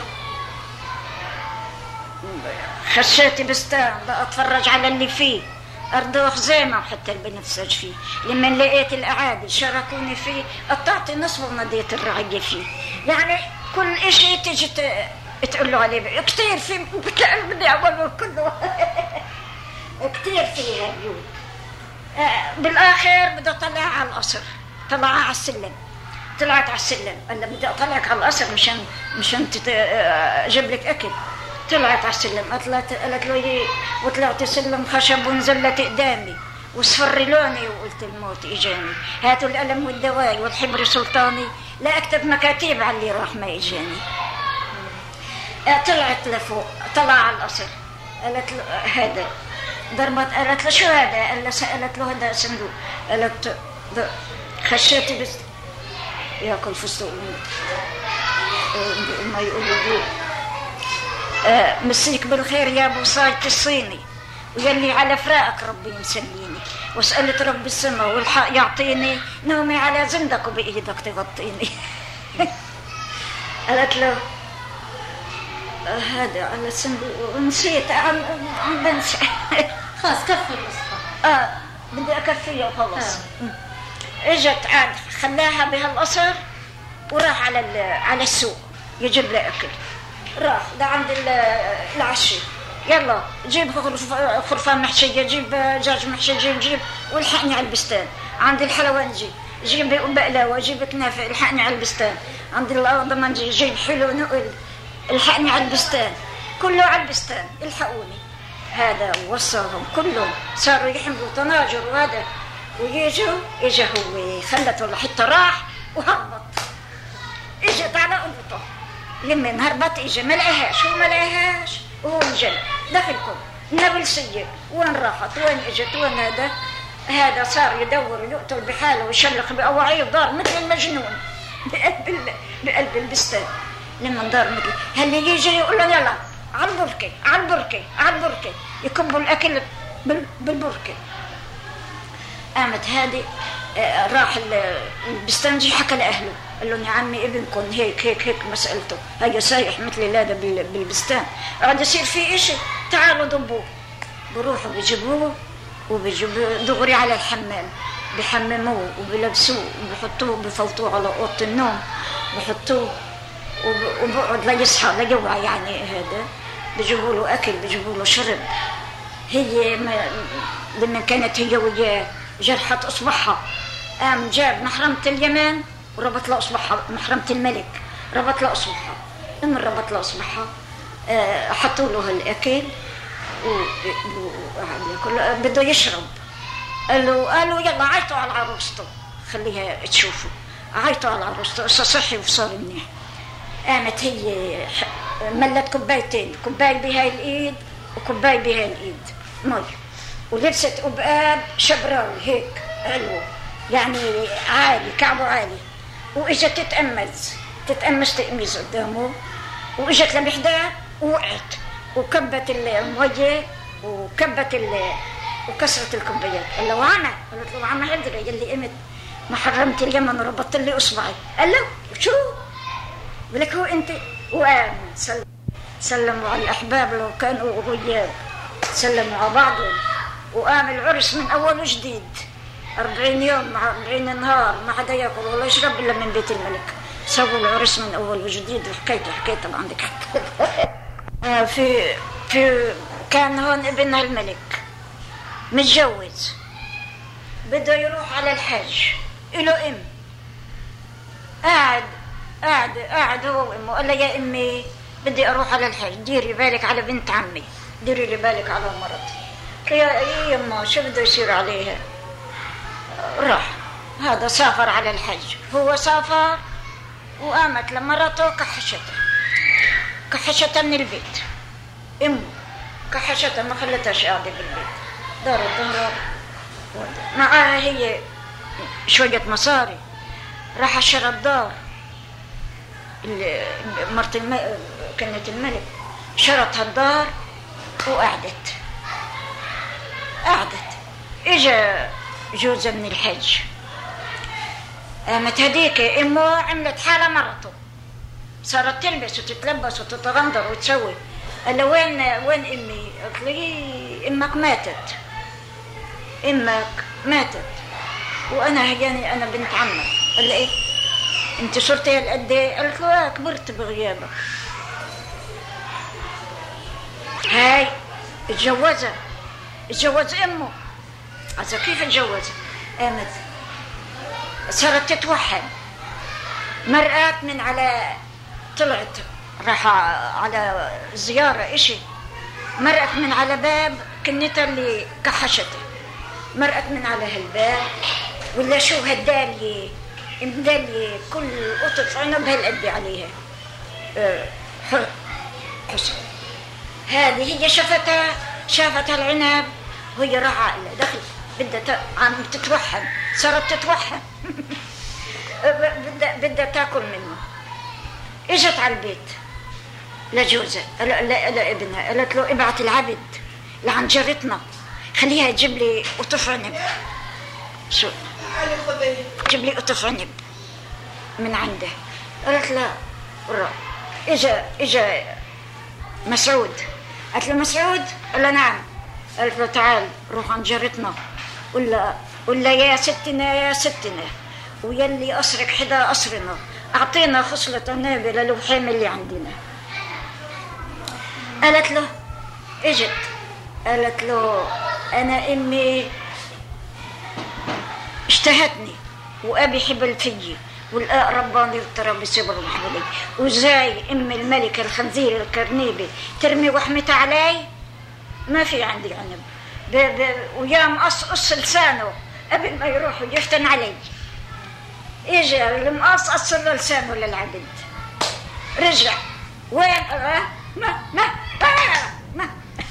[SPEAKER 4] خشيتي بستان لا اتفرج على اللي فيه، ارضه خزيمه وحتى البنفسج فيه، لما لقيت الاعادي شاركوني فيه قطعت نصف ونضيت الرعيه فيه. يعني كل اشي تجي تقول له عليه كتير في بدي اعمله كله. كتير فيها بيوت. بالاخر بده طلع على القصر، طلع على السلم طلعت على السلم، قال لها بدي اطلعك على القصر مشان مشان اجيب لك اكل. طلعت على السلم، قالت قالت له وطلعت السلم خشب ونزلت قدامي وصفر لوني وقلت الموت اجاني، هاتوا القلم والدواي والحبر سلطاني، لا اكتب مكاتيب على اللي راح ما اجاني. طلعت لفوق، طلع على القصر، قالت له هذا ضربت، قالت له شو هذا؟ قال لها قالت له هذا صندوق، قالت خشيتي بس ياكل فستق ما يقولوا آه مسيك بالخير يا ابو صايت الصيني، ويلي على فراقك ربي مسليني، وسألت رب السماء والحق يعطيني، نومي على زندك وبإيدك تغطيني. قالت له آه هذا على الصندوق، نسيت عم عم بنسى.
[SPEAKER 3] خلاص كفي القصة.
[SPEAKER 4] اه بدي اكفيها وخلص. اجت عاد خلاها بهالقصر وراح على على السوق يجيب لها اكل. راح لعند العشي، يلا جيب خرفان محشيه، جيب دجاج محشي، جيب جيب والحقني على البستان. عند الحلوانجي جيب بقلاوه، جيب كنافه، الحقني على البستان. عند الضمنجي جيب حلو نقل، الحقني على البستان. كله على البستان، الحقوني. هذا وصلهم كلهم صاروا يحملوا طناجر وهذا، ويجوا اجا هو خلته لحتى راح وهربط. اجت على قلبته لمن هربت، اجا ما لقاهاش، هو ما لقاهاش وهو انجن دخلكم النابلسيه، وين راحت وين اجت وين هذا. هذا صار يدور يقتل بحاله ويشلخ بأواعيه، دار مثل المجنون بقلب بقلب البستان. لما دار مثل هل يجي يقول له يلا على البركه على البركه على البركه، يكبوا الاكل بالبركه. قامت هذه راح البستانجي حكى لاهله، قال لهم يا عمي ابنكم هيك هيك هيك مسألته، هيا سايح مثل هذا بالبستان، قاعد يصير في اشي، تعالوا ضبوه. بروحوا بيجيبوه وبيجيبوه دغري على الحمام، بحمموه وبلبسوه وبحطوه بفوتوه على اوضه النوم، بحطوه وبقعد ليصحى ليوعى يعني. هذا بيجيبوا له اكل، بيجيبوا له شرب. هي لما كانت هي وياه جرحت اصبعها، قام جاب محرمه اليمن وربط له اصبعها، محرمه الملك ربط له اصبعها. لما ربط له اصبعها أه حطوا له الاكل وياكل، بده يشرب. قالوا قالوا يلا عيطوا على عروسته خليها تشوفه، عيطوا على عروسته صحي وصار منيح. قامت هي ملت كوبايتين، كوباي بهاي الايد وكوباي بهاي الايد مي، ولبست قبقاب شبراوي هيك علو يعني عالي، كعبه عالي، واجت تتأمز تتأمز تأميز قدامه، واجت لبحدها ووقعت وكبت المية وكبت ال وكسرت الكوبايات. قال له وانا قالت له عم حضري يلي قمت ما حرمت اليمن وربطت لي اصبعي. قال له شو بلك هو انت؟ وقام سلم سلموا على الاحباب لو كانوا غياب، سلموا على بعضهم، وقام العرس من اول وجديد. أربعين يوم مع أربعين نهار ما حدا ياكل ولا يشرب الا من بيت الملك. سووا العرس من اول وجديد، وحكيته حكيته عندك حكي. في في كان هون ابنها الملك متجوز، بده يروح على الحج، له ام قاعد قاعد قاعد هو وامه. قال لها يا امي بدي اروح على الحج، ديري بالك على بنت عمي، ديري لي بالك على مرضي. يا يما شو بده يصير عليها؟ راح هذا سافر على الحج، هو سافر وقامت لمرته كحشتها كحشتها من البيت، امه كحشتها ما خلتهاش قاعده بالبيت، دارت ظهرها معاها هي شويه مصاري، راح شرى الدار. مرت الم... كانت الملك شرت هالدار وقعدت قعدت اجا جوزها من الحج. قامت هديك امه عملت حاله مرته، صارت تلبس وتتلبس وتتغندر وتسوي. قال له وين وين امي؟ قالت لي امك ماتت، امك ماتت وانا يعني انا بنت عمك. قال لها ايه انت صرتي هالقد ايه؟ قالت له اه كبرت بغيابك. هاي اتجوزها اتجوز امه. عزا كيف اتجوزها؟ قامت صارت تتوحد مرقات من على طلعت راح على زيارة إشي، مرقت من على باب كنتها اللي كحشته، مرقت من على هالباب ولا شو هالدالية مدالية كل قطة عنب هالقد عليها أه حسن. هذه هي شفتها شافتها العنب وهي راح عقلة دخل بدها عم تتوحم، صارت تتوحم بدها بدها تاكل منه. اجت على البيت لجوزها لابنها قالت له ابعت العبد لعند جارتنا خليها تجيب لي قطف عنب. شو جيب لي قطف عنب من عنده. قالت لا برا. اجا اجا مسعود قالت له مسعود قال له نعم. قالت له تعال روح عند جارتنا ولا ولا يا ستنا يا ستنا ويلي قصرك حدا قصرنا اعطينا خصلة عنب للوحيم اللي عندنا. قالت له اجت قالت له انا امي اشتهتني وابي حبل فيي والآق رباني والتراب بصبر وحولي وزاي ام الملك الخنزير الكرنيبي ترمي وحمتها علي ما في عندي عنب ب... ب... ويا مقص قص لسانه قبل ما يروح ويفتن علي. اجى المقص قص له لسانه للعبد رجع وين آه ما ما آه ما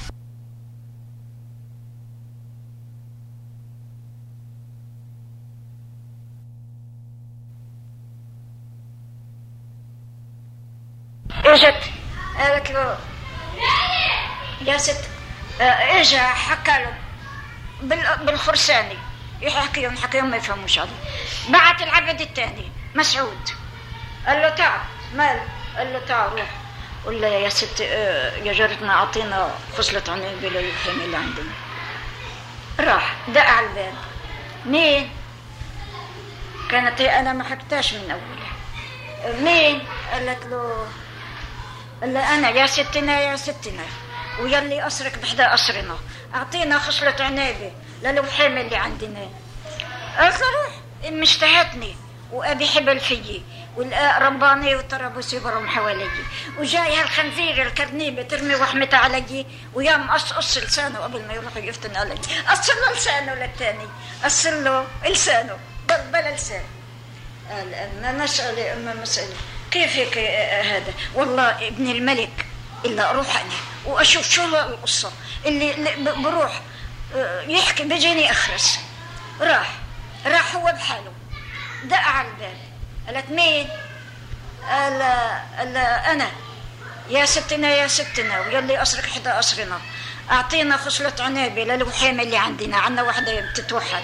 [SPEAKER 4] اجت قالت له يا ست اجى حكى له بالخرساني يحكيهم حكيهم ما يفهموش عليه. بعت العبد الثاني مسعود قال له تعال مال قال له تعال روح قل له يا ست يا جارتنا اعطينا خصلة عنب للوحيم اللي عندنا. راح دق على الباب. مين؟ كانت هي انا ما حكتاش من اولها. مين؟ قالت له قال له انا يا ستنا يا ستنا ويلي قصرك بحدا قصرنا اعطينا خصلة عنب للوحيم اللي عندنا. قالت له روح امي اشتهتني وابي حبل فيي والآق رباني والترابوس يبرم حوالي وجاي هالخنزير الكرنيبة ترمي وحمتها علي ويا مقص قص لسانه قبل ما يروح يفتن علي. قص له لسانه للتاني قص له لسانه بل بلا لسان. قال اما مسألة اما مسألة كيف هيك هذا والله ابن الملك إلا أروح أنا وأشوف شو القصة اللي بروح يحكي بيجيني أخرس. راح راح هو بحاله دق على الباب. قالت مين؟ قال قال أنا يا ستنا يا ستنا ويلي قصرك حدا قصرنا أعطينا خصلة عنب للوحيم اللي عندنا عنا وحدة بتتوحد.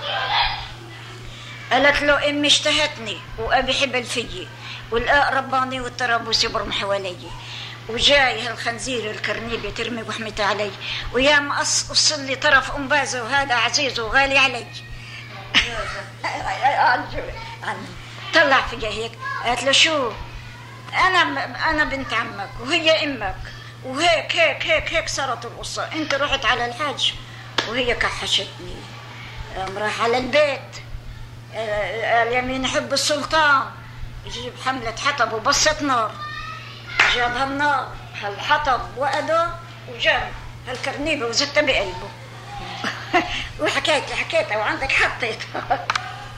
[SPEAKER 4] قالت له امي اشتهتني وابي حبل فيي والآق رباني والترابوس يبرم حوالي وجاي هالخنزير الكرنيبي ترمي وحمتها علي ويا مقص قص لي طرف أنبازه وهذا عزيز وغالي علي. طلع فيها هيك قالت له شو انا انا بنت عمك وهي امك وهيك هيك هيك هيك صارت القصه. انت رحت على الحج وهي كحشتني. راح على البيت قال يمين حب السلطان يجيب حملة حطب وبصت نار جاب هالنار هالحطب وقده وجاب هالكرنيبة وزتها بقلبه وحكيت حكيتها وعندك حطيتها.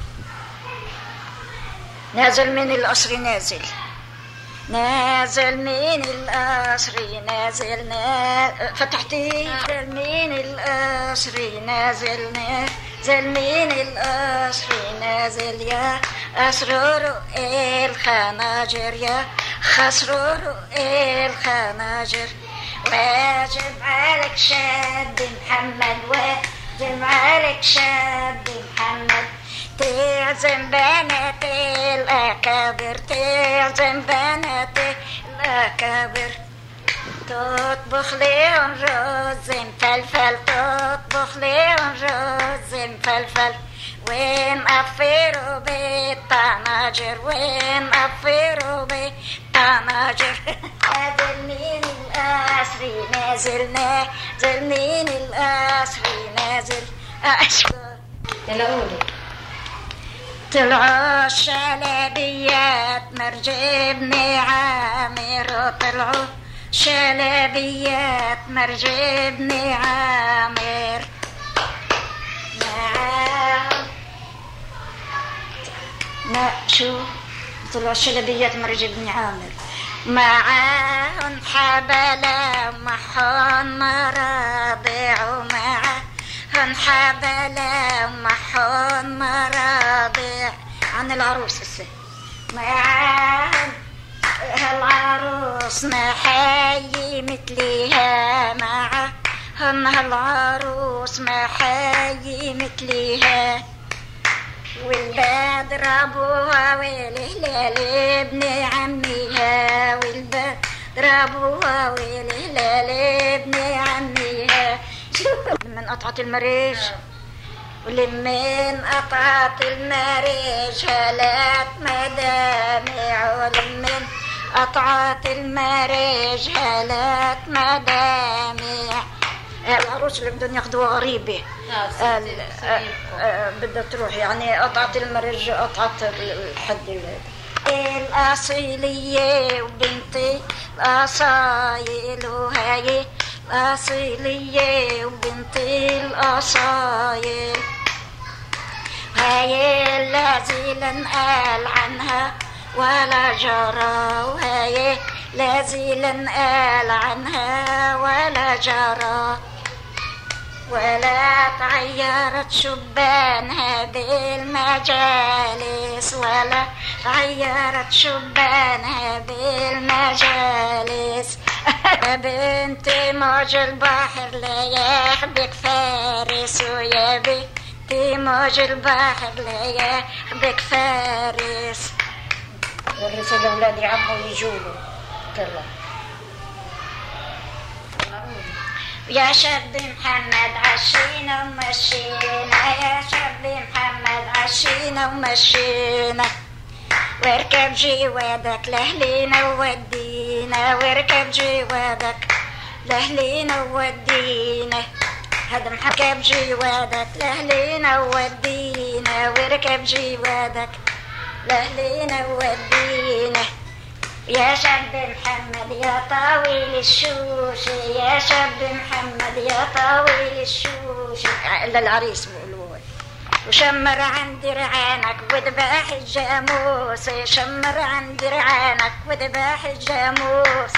[SPEAKER 4] نازل من القصر نازل نازل من القصر نازل نازل فتحتي نازل من القصر نازل نازل من القصر نازل يا أسرور الخناجر يا خسرور الخناجر واجب عليك شاب محمد واجب عليك شاب محمد تعزم بنات الأكابر تعزم بنات الأكابر تطبخ لهم رز مفلفل تطبخ لهم رز مفلفل ونقفروا بالطناجر ونقفروا بالطناجر نازل من القصر نازل نازل من القصر نازل أشكر
[SPEAKER 3] يلا قولي.
[SPEAKER 4] طلعوا الشلبيات مرج ابن عامر طلعوا شلبيات مرج ابن عامر معاهم لا شو طلعوا شلبيات مرج ابن عامر معاهم حبلا محن مرابع معاهم حبلا محن مرابع عن العروس السه معاهم هالعروس محايي مثليها معاهم هالعروس محايي مثليها والبدر ابوها والهلال ابن عميها والبدر ابوها والهلال ابن عميها من قطعت المريج ولمن قطعت المريج هلات مدامع ولمن قطعت المريج هلات مدامع العروس اللي بدهم ياخذوها غريبه بدها تروح يعني قطعت المرج قطعت الحد الاصيليه وبنتي الاصايل وهاي الاصيليه وبنتي الاصايل هاي الذي لن قال عنها ولا جرى وهاي الذي لن قال عنها ولا جرى ولا تعيرت شبانها بالمجالس ولا تعيرت شبانها بالمجالس بنت موج البحر لا يحبك فارس ويا بنت موج البحر لا يحبك فارس ورثوا الاولاد يعبوا ويجولوا كلا يا شاب محمد عشينا ومشينا يا شاب محمد عشينا ومشينا واركب جوادك لأهلينا وودينا واركب جوادك لأهلينا وودينا هذا محكب جوادك لأهلينا وودينا واركب جوادك لأهلينا وودينا يا شاب محمد يا طويل الشوش يا شاب محمد يا طويل الشوش للعريس بقولوه وشمر عن درعانك وذبح الجاموس شمر عن درعانك وذبح الجاموس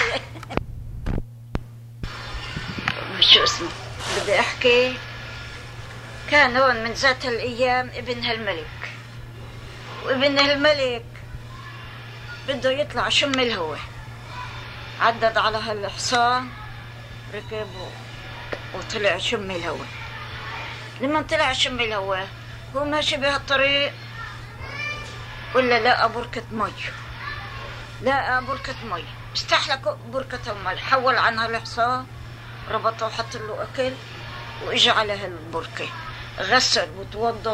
[SPEAKER 4] شو اسمه بدي احكي كان هون من ذات الايام ابن هالملك وابن هالملك بده يطلع شم الهوى عدد على هالحصان ركب وطلع شم الهوى لما طلع شم الهوى هو ماشي بهالطريق ولا لقى بركة مي لقى بركة مي استحلق بركة المي حول عنها الحصان ربطه وحط له أكل وإجا على هالبركة غسل وتوضى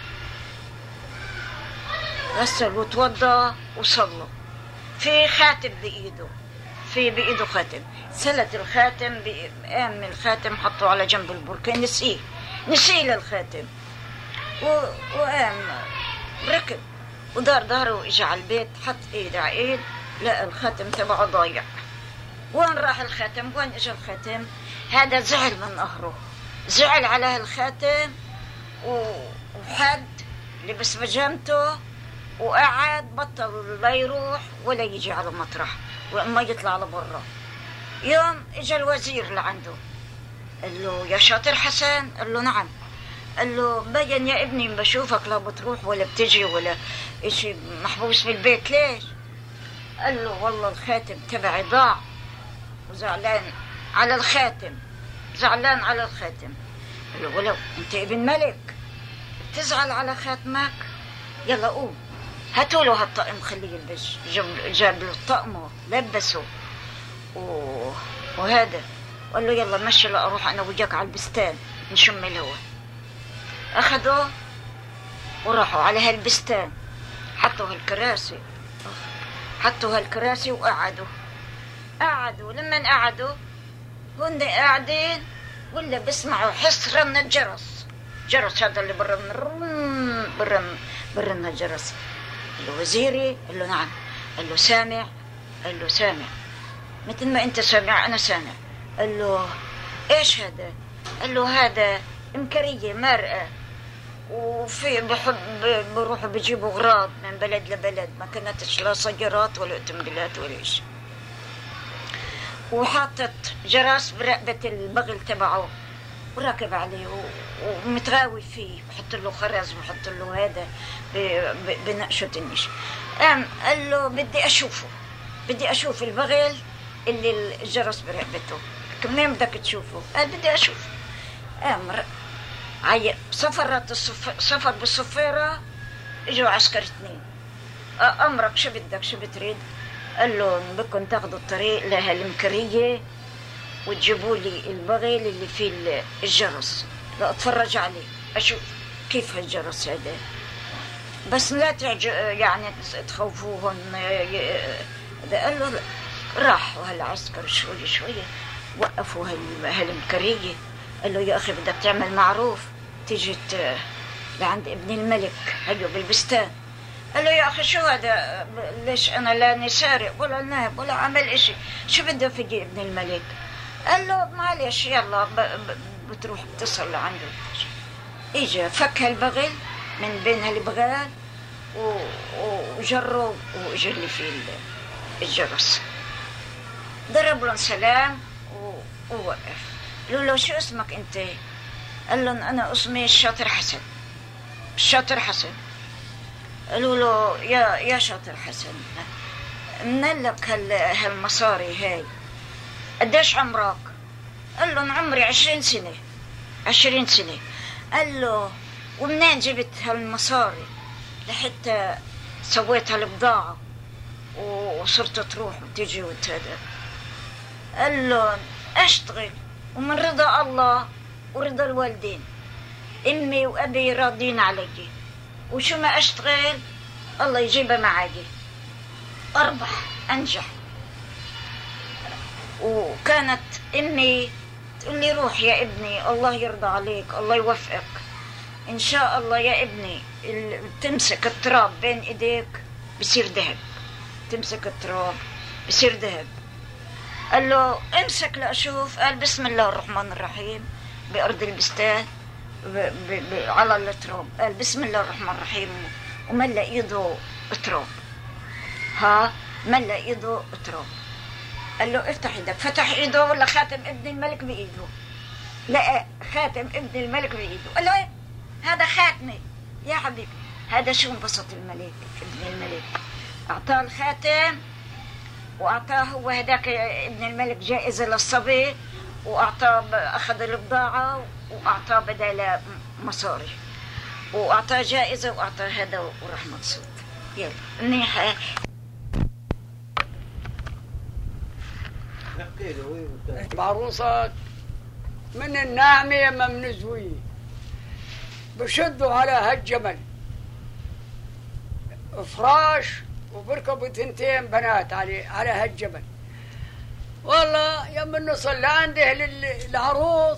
[SPEAKER 4] غسل وتوضى وصلى في خاتم بإيده في بإيده خاتم سلت الخاتم بقام الخاتم حطه على جنب البركة نسيه نسيه للخاتم وقام ركب ودار ظهره وإجا على البيت حط إيد على إيد لقى الخاتم تبعه ضايع وين راح الخاتم وين إجا الخاتم هذا زعل من قهره زعل على هالخاتم وحد لبس بجامته وقعد بطل لا يروح ولا يجي على مطرح وما يطلع لبرا يوم اجى الوزير لعنده قال له يا شاطر حسن قال له نعم قال له بين يا ابني بشوفك لا بتروح ولا بتجي ولا اشي محبوس في البيت ليش قال له والله الخاتم تبعي ضاع وزعلان على الخاتم زعلان على الخاتم قال له ولو انت ابن ملك تزعل على خاتمك يلا قوم هاتوا له هالطقم خليه يلبس جاب له الطقم لبسه و... وهذا قال له يلا مشي لا اروح انا وياك على البستان نشم الهواء اخذوه وراحوا على هالبستان حطوا هالكراسي حطوا هالكراسي وقعدوا قعدوا لما قعدوا هن قاعدين ولا بيسمعوا حصرة من الجرس جرس هذا اللي برن برن برن الجرس قال له وزيري قال له نعم قال له سامع؟ قال له سامع، مثل ما انت سامع انا سامع. قال له ايش هذا؟ قال له هذا إمكارية مرأة، وفي بحب بروحوا بيجيبوا أغراض من بلد لبلد، ما كانتش لا سيارات ولا أوتومبيلات ولا شيء. وحاطط جراس برقبة البغل تبعه وراكب عليه ومتغاوي فيه، بحط له خرز وبحط له هذا بنقشة النش. قام قال له بدي أشوفه، بدي أشوف البغل اللي الجرس برقبته. كمين بدك تشوفه؟ قال بدي أشوفه. أمر عي سفرت الصف... سفر بالصفيرة، اجوا عسكر اثنين. أمرك شو بدك شو بتريد؟ قال له بدكم تاخذوا الطريق لهالمكرية وتجيبوا لي البغل اللي فيه الجرس لا اتفرج عليه اشوف كيف هالجرس هذا، بس لا تعج يعني تخوفوهم. قال له راحوا هالعسكر شوي شوي وقفوا هالمكرية. قال له يا أخي بدك تعمل معروف، تيجي لعند ابن الملك هيو بالبستان. قال له يا أخي شو هذا؟ ليش أنا لا نسارق ولا نهب ولا عمل إشي، شو بده فيجي ابن الملك؟ قال له معلش يلا ب... ب... بتروح بتصل لعنده. إجا فك هالبغل من بين هالبغال و... وجروا وإجا اللي فيه الجرس، ضرب لهم سلام و... ووقف. قالوا له شو اسمك انت؟ قال لهم انا اسمي الشاطر حسن. الشاطر حسن. قالوا له يا يا شاطر حسن، من لك هال هالمصاري هاي؟ قديش عمرك؟ قال لهم عمري عشرين سنة. عشرين سنة. قال له ومنين جبت هالمصاري لحتى سويت هالبضاعة وصرت تروح وتجي وتهدى؟ قال له اشتغل ومن رضا الله ورضا الوالدين، امي وابي راضين علي، وشو ما اشتغل الله يجيبها معي، اربح انجح. وكانت امي تقول لي روح يا ابني الله يرضى عليك الله يوفقك ان شاء الله يا ابني. تمسك التراب بين ايديك بصير ذهب، تمسك التراب بصير ذهب. قال له امسك لأشوف. قال بسم الله الرحمن الرحيم بأرض البستان ب ب ب على التراب. قال بسم الله الرحمن الرحيم وملأ ايده تراب. ها ملأ ايده تراب. قال له افتح ايدك. فتح ايده ولا خاتم ابن الملك بايده؟ لا خاتم ابن الملك بايده. قال له ايه هذا خاتمي يا حبيبي. هذا شو انبسط الملك ابن الملك، اعطاه الخاتم واعطاه هو هداك ابن الملك جائزة للصبي، واعطاه اخذ البضاعة واعطاه بدل مصاري، واعطاه جائزة واعطاه هذا وراح مبسوط. يلا منيحة.
[SPEAKER 5] العروسات من الناعمة ما من الزوية بشدوا على هالجمل فراش وبركبوا تنتين بنات على على هالجبل. والله يوم نوصل لعنده العروس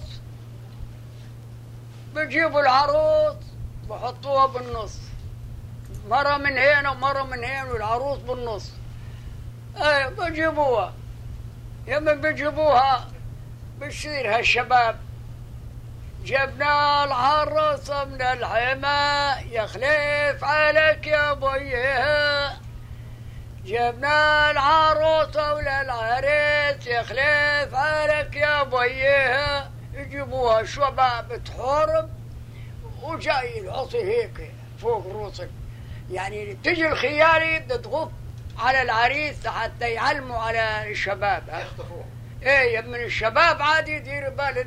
[SPEAKER 5] بجيبوا العروس بحطوها بالنص، مرة من هنا ومرة من هنا والعروس بالنص. ايه بجيبوها. يوم بيجيبوها بشير هالشباب جبنا العروسة من الحما يخلف عليك يا بويها، جبنا العروسة ولا العريس يخلف عليك يا بويها. يجيبوها الشباب تحارب وجاي العصي هيك فوق روسك، يعني تجي الخيالي بتغط على العريس حتى يعلموا على الشباب. ايه من الشباب عادي يدير بال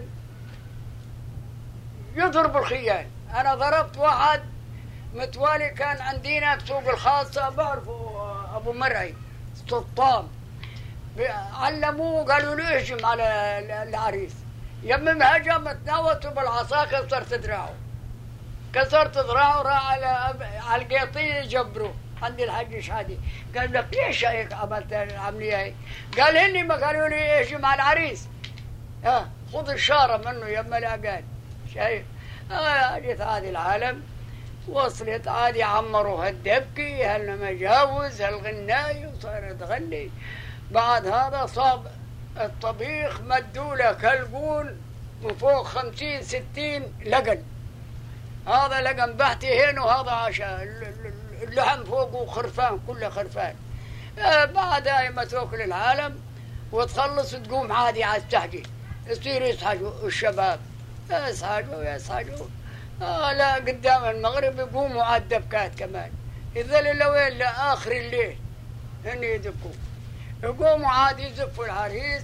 [SPEAKER 5] يضرب الخيال. انا ضربت واحد متوالي كان عندنا بسوق الخاصة بعرفه ابو مرعي سلطان، علموه قالوا له اهجم على العريس. يمم هجم تناوته بالعصا كسرت دراعه، كسرت دراعه راح على على القيطية جبروه عند الحاج شادي. قال لك ليش هيك عملت العملية هيك؟ قال هني ما قالوا لي اهجم على العريس. ها خذ الشارة منه يما لا قال شايف. اه جيت هذه العالم وصلت عادي عمروا هالدبكي هالمجاوز هالغناي وصارت تغني. بعد هذا صاب الطبيخ مدوا له كالقون وفوق خمسين ستين لقن. هذا لقن بحتي هنا وهذا عشاء اللحم فوقه خرفان كله خرفان. بعد هاي ما تاكل العالم وتخلص وتقوم عادي على التحكي يصير يصحجوا الشباب يصحجوا يصحجوا آه لا قدام المغرب يقوموا على الدبكات كمان يظل لوين لآخر الليل هن يدبكوا يقوموا عادي يزفوا العريس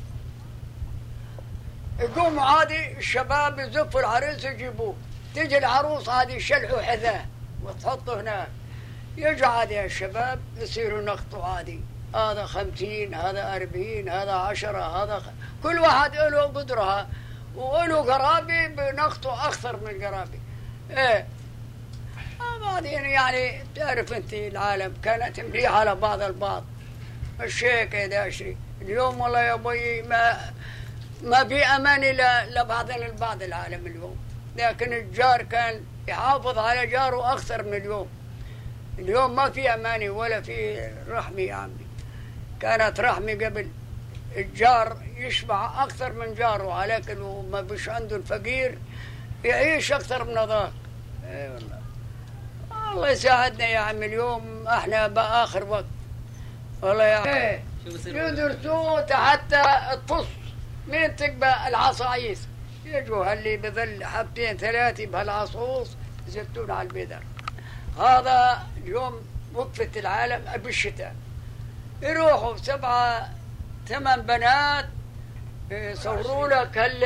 [SPEAKER 5] يقوموا عادي الشباب يزفوا العريس يجيبوه. تيجي العروس عادي يشلحوا حذاه وتحطه هناك. يجوا عادي الشباب يصيروا نقطوا عادي هذا خمسين هذا أربعين هذا عشرة هذا خ... كل واحد له قدرها وله قرابي بنقطوا أكثر من قرابي. إيه بعدين يعني تعرف أنت العالم كانت مليحة على بعض البعض. الشيك يا داشري اليوم والله يا أبوي ما ما في أمان لبعضنا البعض العالم اليوم. لكن الجار كان يحافظ على جاره أكثر من اليوم. اليوم ما في أماني ولا في رحمة يا عمي. كانت رحمة قبل الجار يشبع أكثر من جاره لكن وما بيش عنده الفقير يعيش أكثر من ذاك. اي والله الله يساعدنا يا عمي. اليوم احنا بآخر وقت والله يا عمي يدرسوا حتى الطص مين تقبى العصايص يجوا اللي بظل حبتين ثلاثة بهالعصوص يزتون على البدر. هذا اليوم وقفة العالم بالشتاء يروحوا سبعة ثمان بنات يصوروا لك هال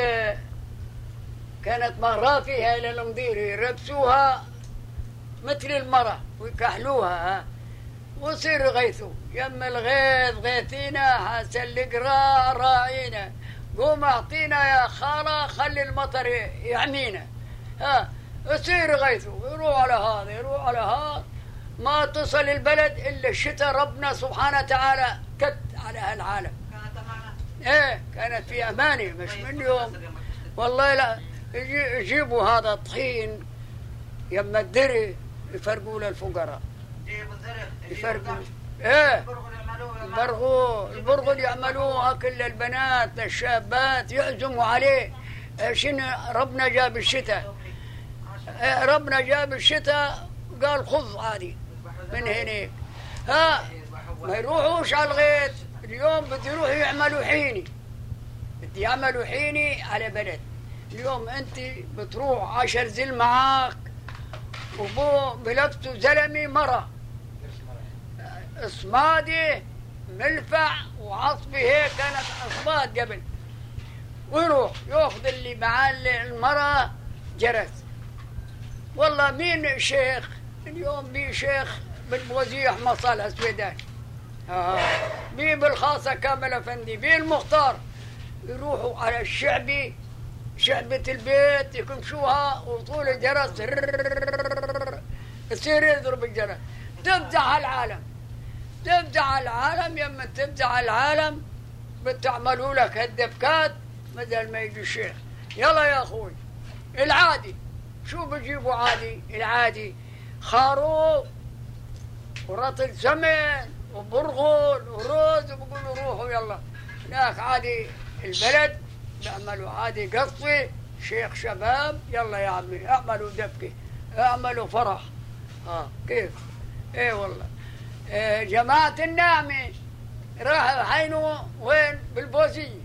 [SPEAKER 5] كانت مغرافي هاي للمدير يربسوها مثل المرة ويكحلوها ويصيروا يغيثوا يم الغيث غيثينا حسن القراء راعينا قوم اعطينا يا خالة خلي المطر يعمينا. ها يصير يغيثوا يروح على هذا يروح على هذا ما تصل البلد الا الشتاء. ربنا سبحانه وتعالى كت على هالعالم. ايه كانت في اماني مش من يوم والله. لا يجيبوا هذا الطحين يما الدري يفرقوا للفقراء يفرقوا ايه البرغو البرغل يعملوها كل البنات الشابات يعزموا عليه. شنو ربنا جاب الشتاء ربنا جاب الشتاء قال خذ عادي من هناك. ها ما يروحوش على الغيط. اليوم بده يروحوا يعملوا حيني بدي يعملوا حيني على بلد. اليوم انت بتروح عشر زل معاك وبو بلبسوا زلمي مرة اصمادي ملفع وعصبي هيك كانت اصماد قبل ويروح ياخذ اللي معاه المرة جرس. والله مين شيخ اليوم بي شيخ بالبوزية أحمد صالح السويداني آه. بي بالخاصة كامل أفندي بي المختار يروحوا على الشعبي شعبة البيت يكمشوها وطول الجرس يصير يضرب الجرس. تفزع العالم تفزع العالم يما تفزع العالم بتعملوا لك هالدبكات بدل ما يجي الشيخ. يلا يا أخوي العادي شو بجيبوا عادي العادي خروف ورطل سمن وبرغل ورز وبقولوا روحوا يلا هناك عادي البلد بيعملوا عادي قصي شيخ شباب يلا يا عمي اعملوا دبكة اعملوا فرح. ها كيف ايه والله إيه جماعة النعمة راحوا حينوا وين بالبوزية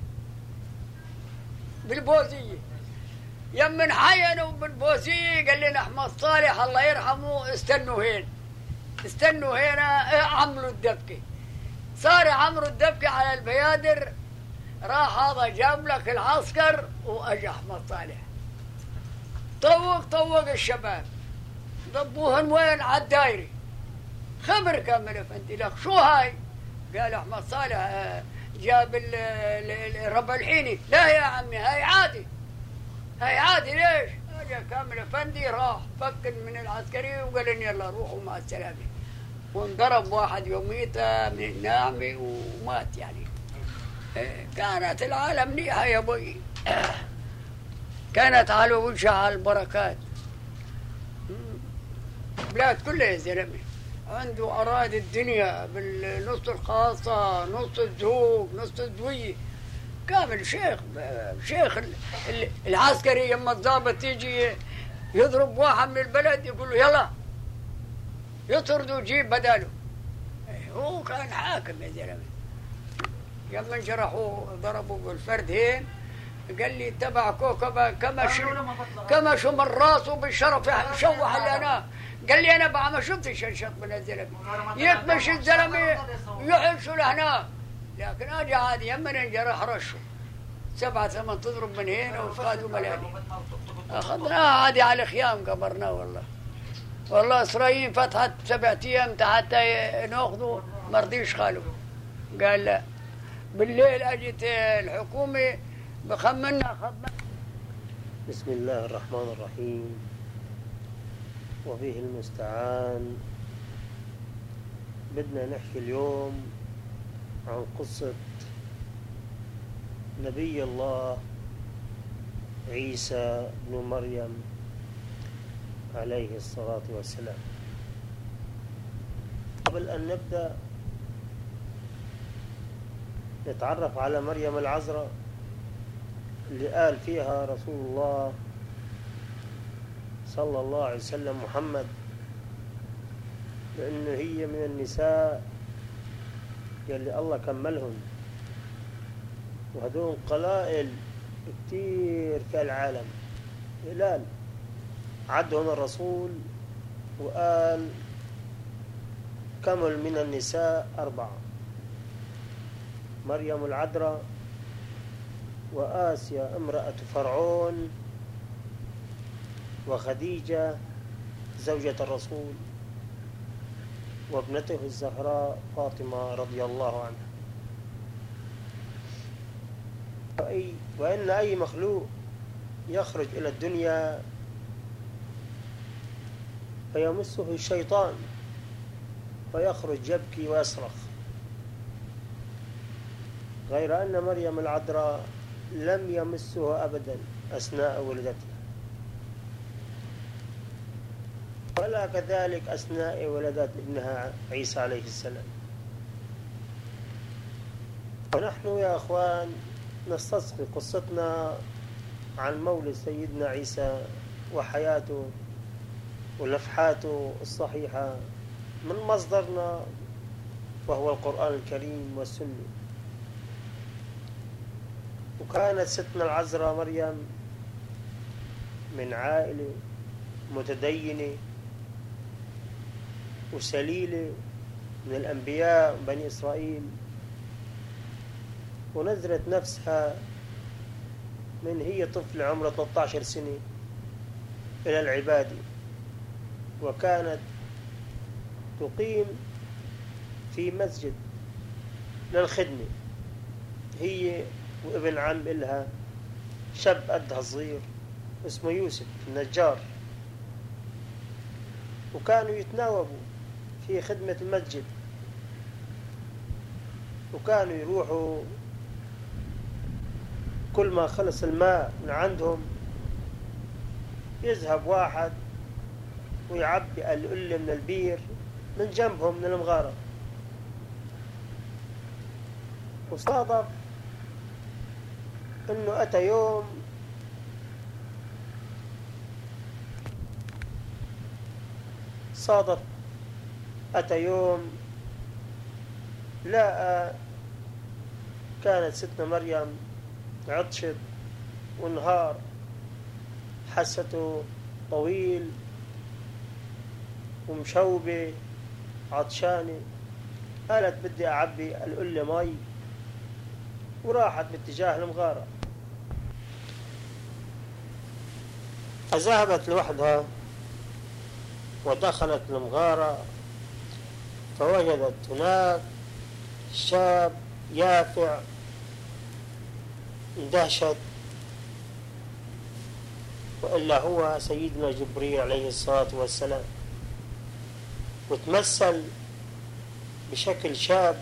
[SPEAKER 5] بالبوزية يمن حينوا بالبوزية قال لنا أحمد صالح الله يرحمه استنوا هين استنوا هنا عملوا الدبكة. صار عملوا الدبكة على البيادر راح هذا جاب لك العسكر وأجا أحمد صالح طوق طوق الشباب ضبوهن وين على الدايري خبر كامل أفندي لك شو هاي قال أحمد صالح جاب الربع الحيني. لا يا عمي هاي عادي هاي عادي ليش اجا كامل افندي راح فكن من العسكري وقال لي يلا روحوا مع السلامه وانضرب واحد يوميته من النعمه ومات يعني. كانت العالم منيحه يا ابوي كانت على وجهها البركات. البلاد كلها يا زلمه، عنده اراضي الدنيا بالنص الخاصه، نص الزوق، نص الزويه، كامل شيخ شيخ العسكري. لما الضابط يجي يضرب واحد من البلد يقول له يلا يطرد ويجيب بداله. هو كان حاكم يا زلمه. لما انجرحوا ضربوا بالفردين قال لي تبع كوكبه كما شم كما شم الراس بالشرف شوح اللي انا. قال لي انا بقى ما شفتش الشط من الزلمه، يكمش الزلمه يحشوا لهنا، لكن اجي عادي يمن انجرح رشوا سبعه ثمان تضرب من هنا وفادوا ملالي. اخذناه عادي على خيام قبرناه. والله والله اسرائيل فتحت سبعة ايام حتى ناخذوا ما رضيش خالو. قال لا بالليل اجت الحكومه بخمنا خمنا.
[SPEAKER 1] بسم الله الرحمن الرحيم وبه المستعان. بدنا نحكي اليوم عن قصة نبي الله عيسى بن مريم عليه الصلاة والسلام. قبل أن نبدأ نتعرف على مريم العذراء اللي قال فيها رسول الله صلى الله عليه وسلم محمد لأنه هي من النساء يلي الله كملهم، وهدول قلائل كتير في العالم قلال عدهم الرسول وقال كمل من النساء أربعة: مريم العذراء، وآسيا امرأة فرعون، وخديجة زوجة الرسول، وابنته الزهراء فاطمة رضي الله عنها. وأي وإن أي مخلوق يخرج إلى الدنيا فيمسه الشيطان فيخرج يبكي ويصرخ، غير أن مريم العذراء لم يمسه أبدا أثناء ولادتها، ولا كذلك أثناء ولادة ابنها عيسى عليه السلام. ونحن يا أخوان نستصغي قصتنا عن مولد سيدنا عيسى وحياته ولفحاته الصحيحة من مصدرنا وهو القرآن الكريم والسنة. وكانت ستنا العذراء مريم من عائلة متدينة وسليلة من الأنبياء بني إسرائيل، ونزلت نفسها من هي طفل عمره ثلاثة عشر سنة إلى العبادة، وكانت تقيم في مسجد للخدمة هي وابن عم إلها شاب قدها صغير اسمه يوسف النجار، وكانوا يتناوبوا في خدمة المسجد، وكانوا يروحوا كل ما خلص الماء من عندهم يذهب واحد ويعبي القلة من البير من جنبهم من المغارة. وصادف انه اتى يوم صادف اتى يوم لقى كانت ستنا مريم عطشت ونهار حسته طويل ومشوبة عطشانة، قالت بدي أعبي القلة مي، وراحت باتجاه المغارة. فذهبت لوحدها ودخلت المغارة، فوجدت هناك شاب يافع اندهشت، وإلا هو سيدنا جبريل عليه الصلاة والسلام، وتمثل بشكل شاب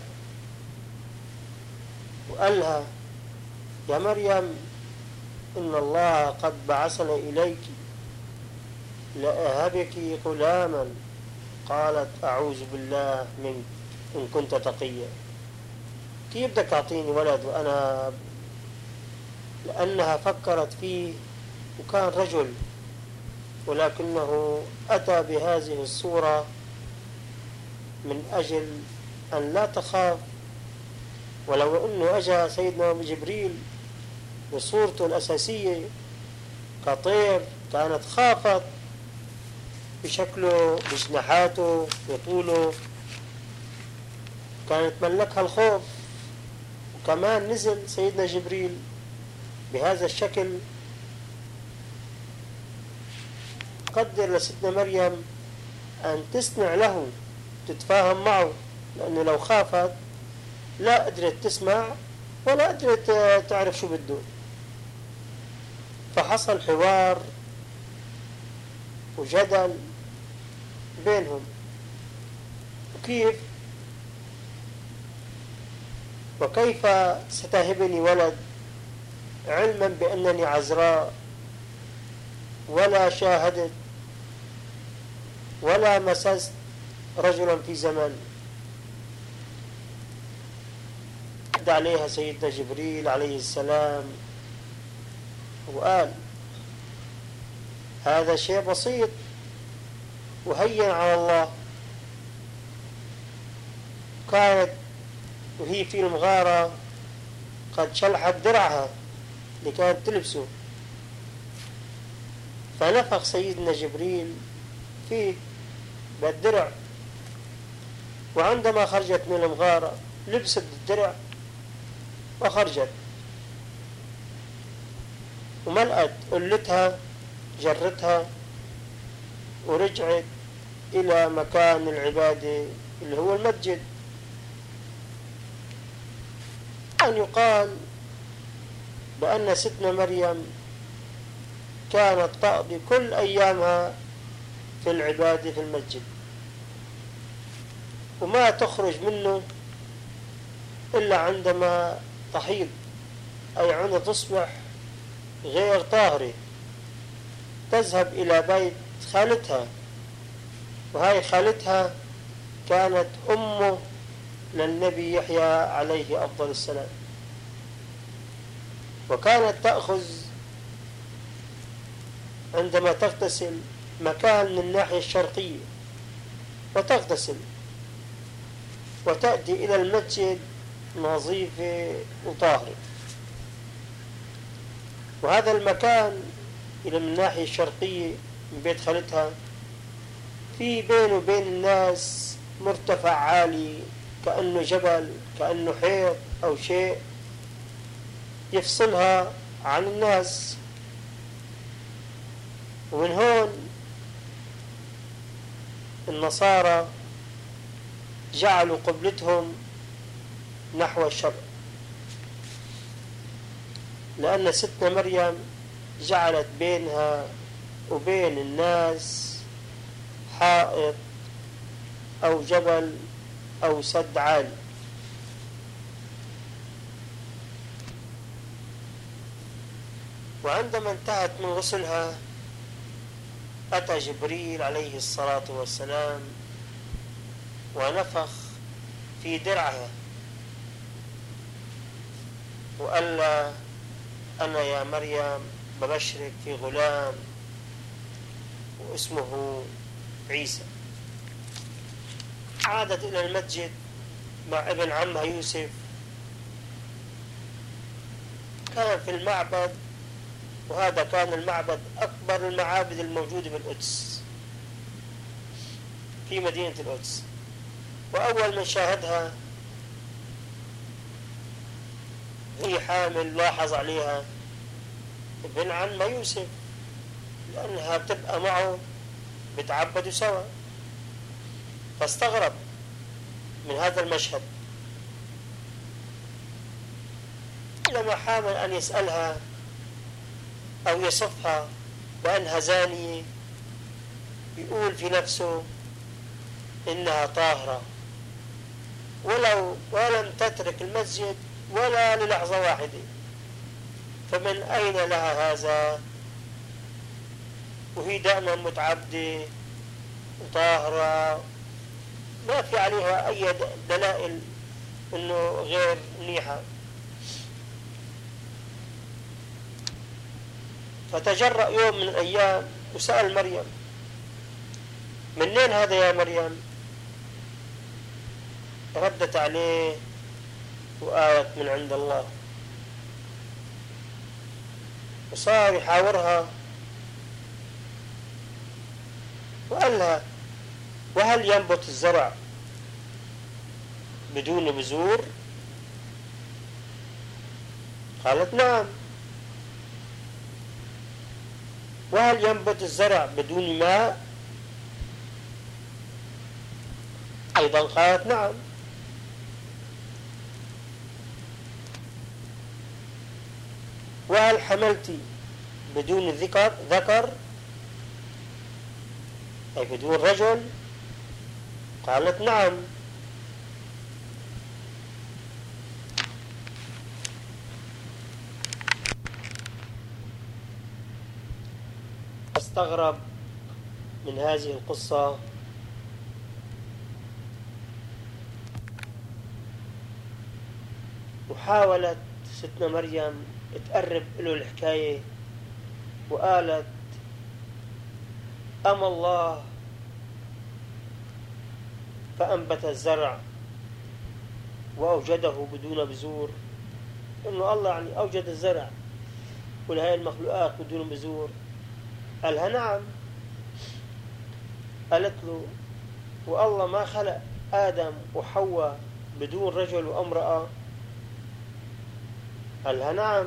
[SPEAKER 1] وقال لها: يا مريم إن الله قد بعثنا إليك لأهبك غلاما قالت أعوذ بالله منك إن كنت تقيا. كيف بدك تعطيني ولد وأنا؟ لأنها فكرت فيه وكان رجل، ولكنه أتى بهذه الصورة من أجل أن لا تخاف. ولو أنه أجا سيدنا جبريل بصورته الأساسية كطير كانت خافت بشكله بجناحاته بطوله، كانت ملكها الخوف. وكمان نزل سيدنا جبريل بهذا الشكل، قدر لستنا مريم أن تسمع له تتفاهم معه، لأنه لو خافت لا قدرت تسمع ولا قدرت تعرف شو بده. فحصل حوار وجدل بينهم. وكيف وكيف ستهبني ولد علما بأنني عذراء ولا شاهدت ولا مسست رجلا في زمن؟ رد عليها سيدنا جبريل عليه السلام وقال هذا شيء بسيط وهين على الله. كانت وهي في المغارة قد شلحت درعها اللي كانت تلبسه، فنفخ سيدنا جبريل فيه بالدرع، وعندما خرجت من المغارة لبست الدرع وخرجت وملأت قلتها جرتها ورجعت إلى مكان العبادة اللي هو المسجد. أن يقال بأن ستنا مريم كانت تقضي كل أيامها في العبادة في المسجد، وما تخرج منه إلا عندما تحيض، أي عندما تصبح غير طاهرة تذهب إلى بيت خالتها، وهي خالتها كانت أمه للنبي يحيى عليه أفضل السلام، وكانت تأخذ عندما تغتسل مكان من الناحية الشرقية وتغتسل وتأتي إلى المسجد نظيفة وطاهرة. وهذا المكان إلى من الناحية الشرقية من بيت خالتها في بينه وبين الناس مرتفع عالي كأنه جبل كأنه حيط أو شيء يفصلها عن الناس. ومن هون النصارى جعلوا قبلتهم نحو الشرق، لأن ستنا مريم جعلت بينها وبين الناس حائط أو جبل أو سد عالي. وعندما انتهت من غسلها أتى جبريل عليه الصلاة والسلام ونفخ في درعها وقال لها أنا يا مريم ببشرك في غلام واسمه عيسى. عادت إلى المسجد مع ابن عمها يوسف، كان في المعبد، وهذا كان المعبد أكبر المعابد الموجودة بالقدس في مدينة القدس. وأول من شاهدها هي حامل لاحظ عليها ابن عمها يوسف، لأنها بتبقى معه بتعبدوا سوا، فاستغرب من هذا المشهد. لما حاول أن يسألها أو يصفها بأنها زانية يقول في نفسه إنها طاهرة ولو ولم تترك المسجد ولا للحظة واحدة، فمن أين لها هذا وهي دائما متعبدة وطاهرة ما في عليها أي دلائل أنه غير منيحة. فتجرأ يوم من الأيام وسأل مريم: منين هذا يا مريم؟ ردت عليه: وآية من عند الله. وصار يحاورها وقال لها: وهل ينبت الزرع بدون بذور؟ قالت: نعم. وهل ينبت الزرع بدون ماء؟ أيضا قالت: نعم. وهل حملت بدون ذكر ذكر أي بدون رجل؟ قالت: نعم. استغرب من هذه القصة وحاولت ستنا مريم تقرب له الحكاية وقالت: أما الله فأنبت الزرع وأوجده بدون بذور، إنه الله يعني أوجد الزرع ولهذه المخلوقات بدون بذور؟ قالها: نعم. قالت له: والله ما خلق آدم وحواء بدون رجل وامرأة؟ قالها: نعم.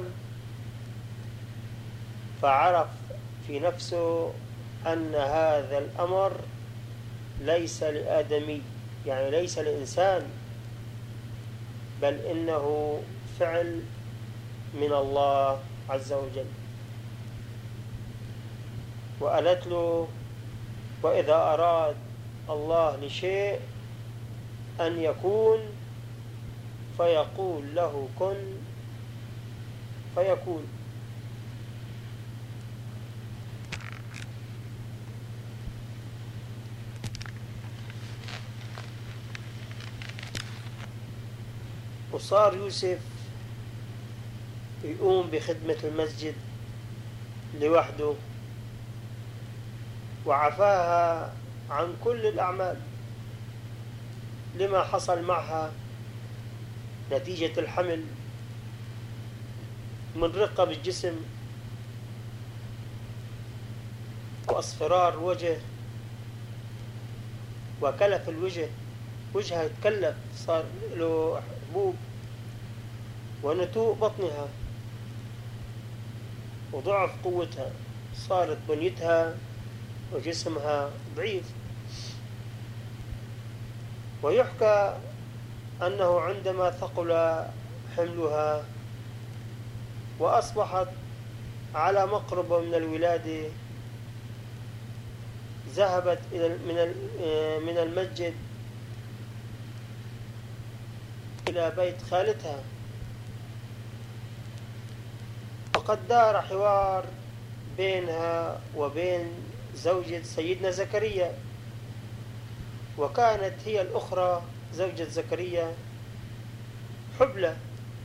[SPEAKER 1] فعرف في نفسه أن هذا الأمر ليس لآدمي، يعني ليس لإنسان، بل إنه فعل من الله عز وجل. وقالت له: وإذا أراد الله لشيء أن يكون فيقول له كن فيكون. وصار يوسف يقوم بخدمة المسجد لوحده، وعفاها عن كل الأعمال لما حصل معها نتيجة الحمل من رقة بالجسم واصفرار وجه وكلف الوجه، وجهها يتكلف، صار له حبوب، ونتوء بطنها وضعف قوتها، صارت بنيتها وجسمها ضعيف. ويحكى أنه عندما ثقل حملها وأصبحت على مقربة من الولادة ذهبت إلى من المسجد إلى بيت خالتها، وقد دار حوار بينها وبين زوجة سيدنا زكريا، وكانت هي الأخرى زوجة زكريا حبلى،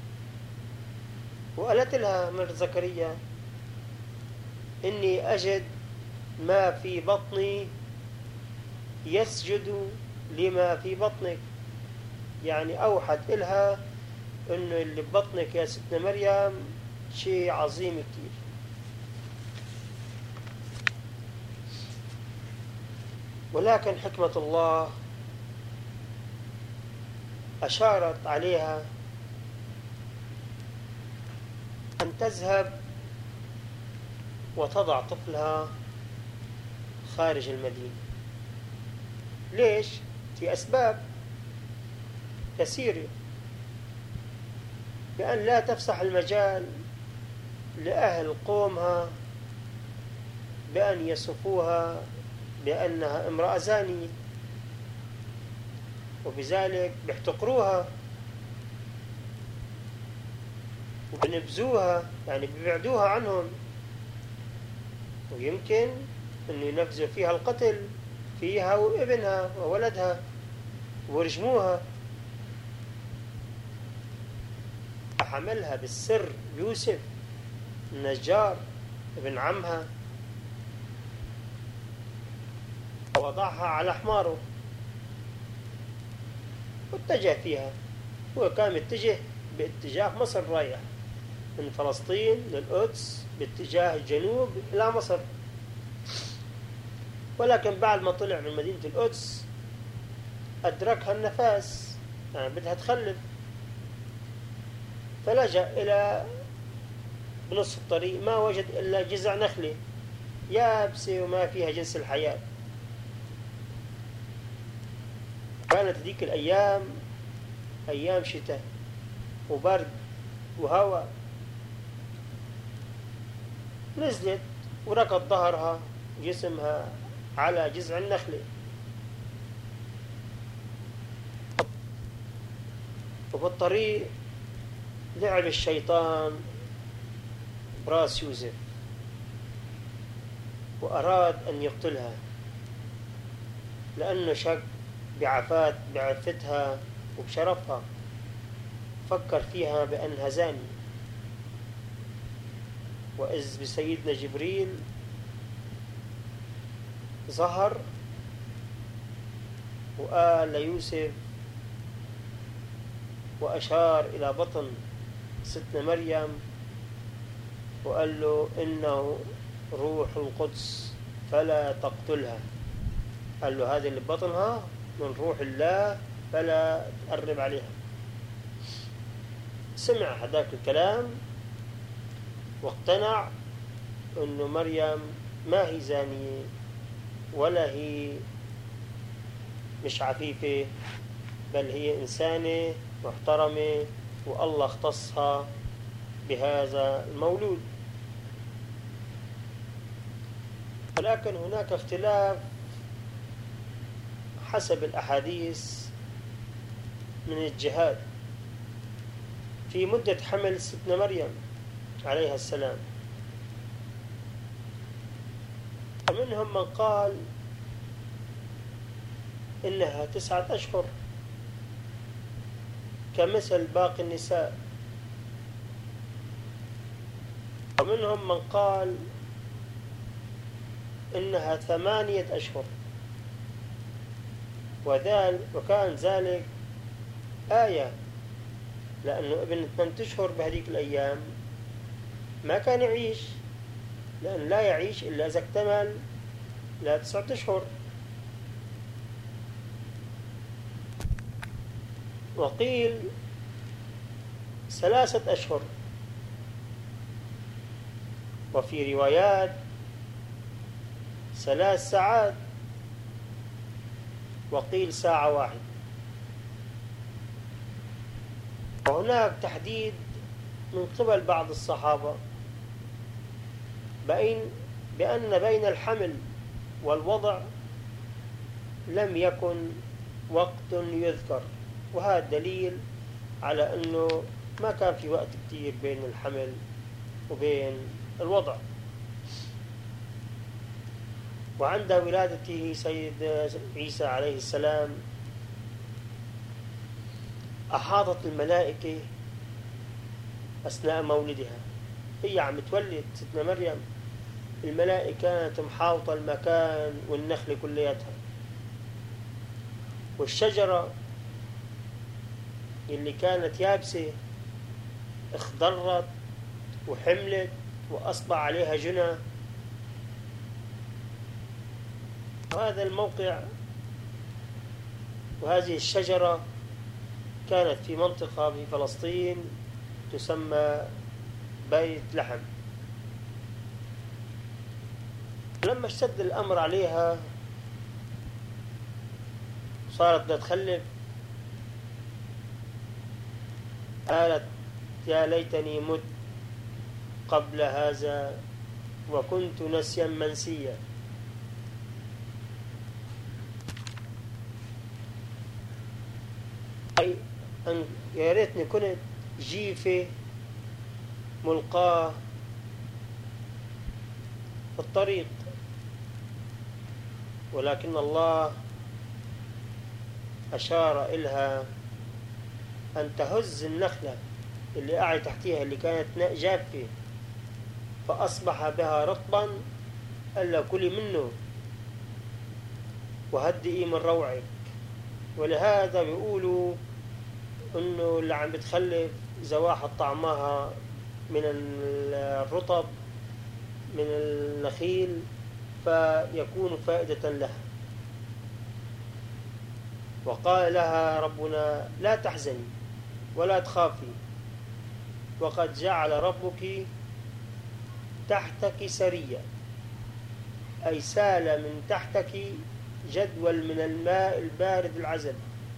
[SPEAKER 1] وقالت لها مرت زكريا: إني أجد ما في بطني يسجد لما في بطنك، يعني أوحد إلها إنه اللي ببطنك يا ستنا مريم شيء عظيم كتير. ولكن حكمة الله أشارت عليها أن تذهب وتضع طفلها خارج المدينة. ليش؟ في أسباب كثيرة، بأن لا تفسح المجال لأهل قومها بأن يصفوها بأنها امرأة زانية، وبذلك بيحتقروها وبنبذوها، يعني بيبعدوها عنهم، ويمكن أن ينفذوا فيها القتل، فيها وابنها وولدها. ورجموها. حملها بالسر يوسف النجار ابن عمها، ووضعها على حماره واتجه فيها. هو كان متجه باتجاه مصر، رايح من فلسطين للقدس باتجاه الجنوب إلى مصر، ولكن بعد ما طلع من مدينة القدس أدركها النفاس، يعني بدها تخلف، فلجأ إلى بنص الطريق ما وجد إلا جذع نخلة يابسة وما فيها جنس الحياة. كانت ذيك الأيام أيام شتاء وبرد وهواء. نزلت وركض ظهرها جسمها على جذع النخلة، وبالطريق لعب الشيطان براس يوسف وأراد أن يقتلها، لأنه شك بعفات بعفتها وبشرفها، فكر فيها بأنها زاني. وإذ بسيدنا جبريل ظهر وقال ليوسف وأشار إلى بطن ستنا مريم وقال له إنه روح القدس فلا تقتلها. قال له هذه اللي ببطنها من روح الله فلا تقرب عليها. سمع هذاك الكلام واقتنع إنه مريم ما هي زانية ولا هي مش عفيفة، بل هي إنسانة محترمة والله اختصها بهذا المولود. ولكن هناك اختلاف حسب الأحاديث من الجهات في مدة حمل ستنا مريم عليها السلام. ومنهم من قال إنها تسعة أشهر كمثل باقي النساء، ومنهم من قال إنها ثمانية أشهر، وذلك وكان ذلك آية، لأنه ابن ثمانية أشهر بهذيك الأيام ما كان يعيش، لأن لا يعيش إلا إذا اكتمل لا تسعة أشهر. وقيل ثلاثة أشهر، وفي روايات ثلاث ساعات، وقيل ساعة واحدة. وهناك تحديد من قبل بعض الصحابة بين بأن بين الحمل والوضع لم يكن وقت يذكر، وهذا دليل على أنه ما كان في وقت كتير بين الحمل وبين الوضع. وعند ولادته سيد عيسى عليه السلام أحاطت الملائكة أثناء مولدها، هي عم تولد ستنا مريم، الملائكة كانت محاوطة المكان والنخل كلياتها، والشجرة اللي كانت يابسة اخضرت وحملت وأصبح عليها جنى. وهذا الموقع وهذه الشجرة كانت في منطقة في فلسطين تسمى بيت لحم. لما اشتد الأمر عليها صارت بدها تخلف، قالت يا ليتني مت قبل هذا وكنت نسيا منسيا. أي أن يا ريتني كنت جيفة ملقاة في الطريق، ولكن الله أشار إلها أن تهز النخلة اللي قاعد تحتيها اللي كانت جافة فأصبح بها رطبا، ألا كلي منه وهدئي من روعك. ولهذا بيقولوا إنه اللي عم بتخلف إذا واحد طعمها من الرطب من النخيل فيكون فائدة لها. وقال لها ربنا: لا تحزني ولا تخافي، وقد جعل ربك تحتك سريا، أي سال من تحتك جدول من الماء البارد العذب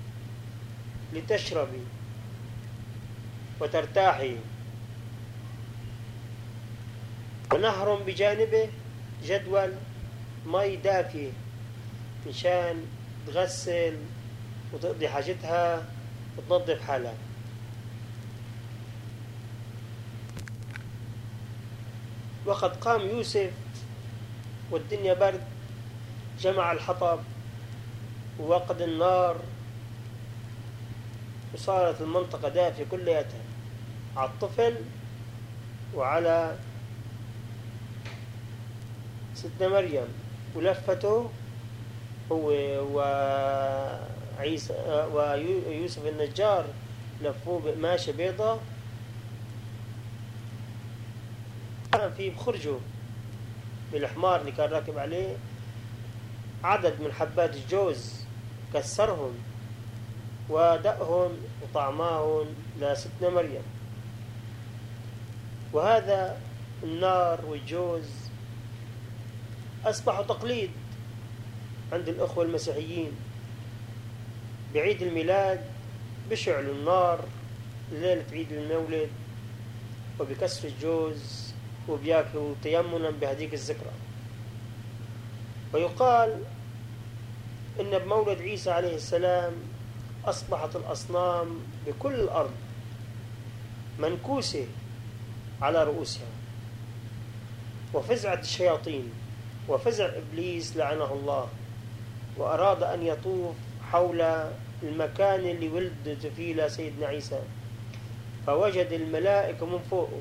[SPEAKER 1] لتشربي وترتاحي، ونهر بجانبه جدول مي دافية مشان تغسل وتقضي حاجتها وتنظف حالها. وقد قام يوسف والدنيا برد، جمع الحطب ووقد النار، وصارت المنطقة دافية كلياتها على الطفل وعلى ستنا مريم، ولفته هو وعيسى ويوسف النجار، لفوه بقماشة بيضة كان في بخرجه بالحمار اللي كان راكب عليه عدد من حبات الجوز، كسرهم ودقهم وطعماهم لستنا مريم. وهذا النار والجوز أصبحوا تقليد عند الأخوة المسيحيين. بعيد الميلاد بشعلوا النار ليلة عيد المولد وبكسر الجوز وبياكلوا تيمنا بهذيك الذكرى. ويقال إن بمولد عيسى عليه السلام أصبحت الأصنام بكل الأرض منكوسة على رؤوسها، وفزعت الشياطين وفزع إبليس لعنه الله، وأراد أن يطوف حول المكان اللي ولدت فيه لسيدنا عيسى، فوجد الملائكة من فوقه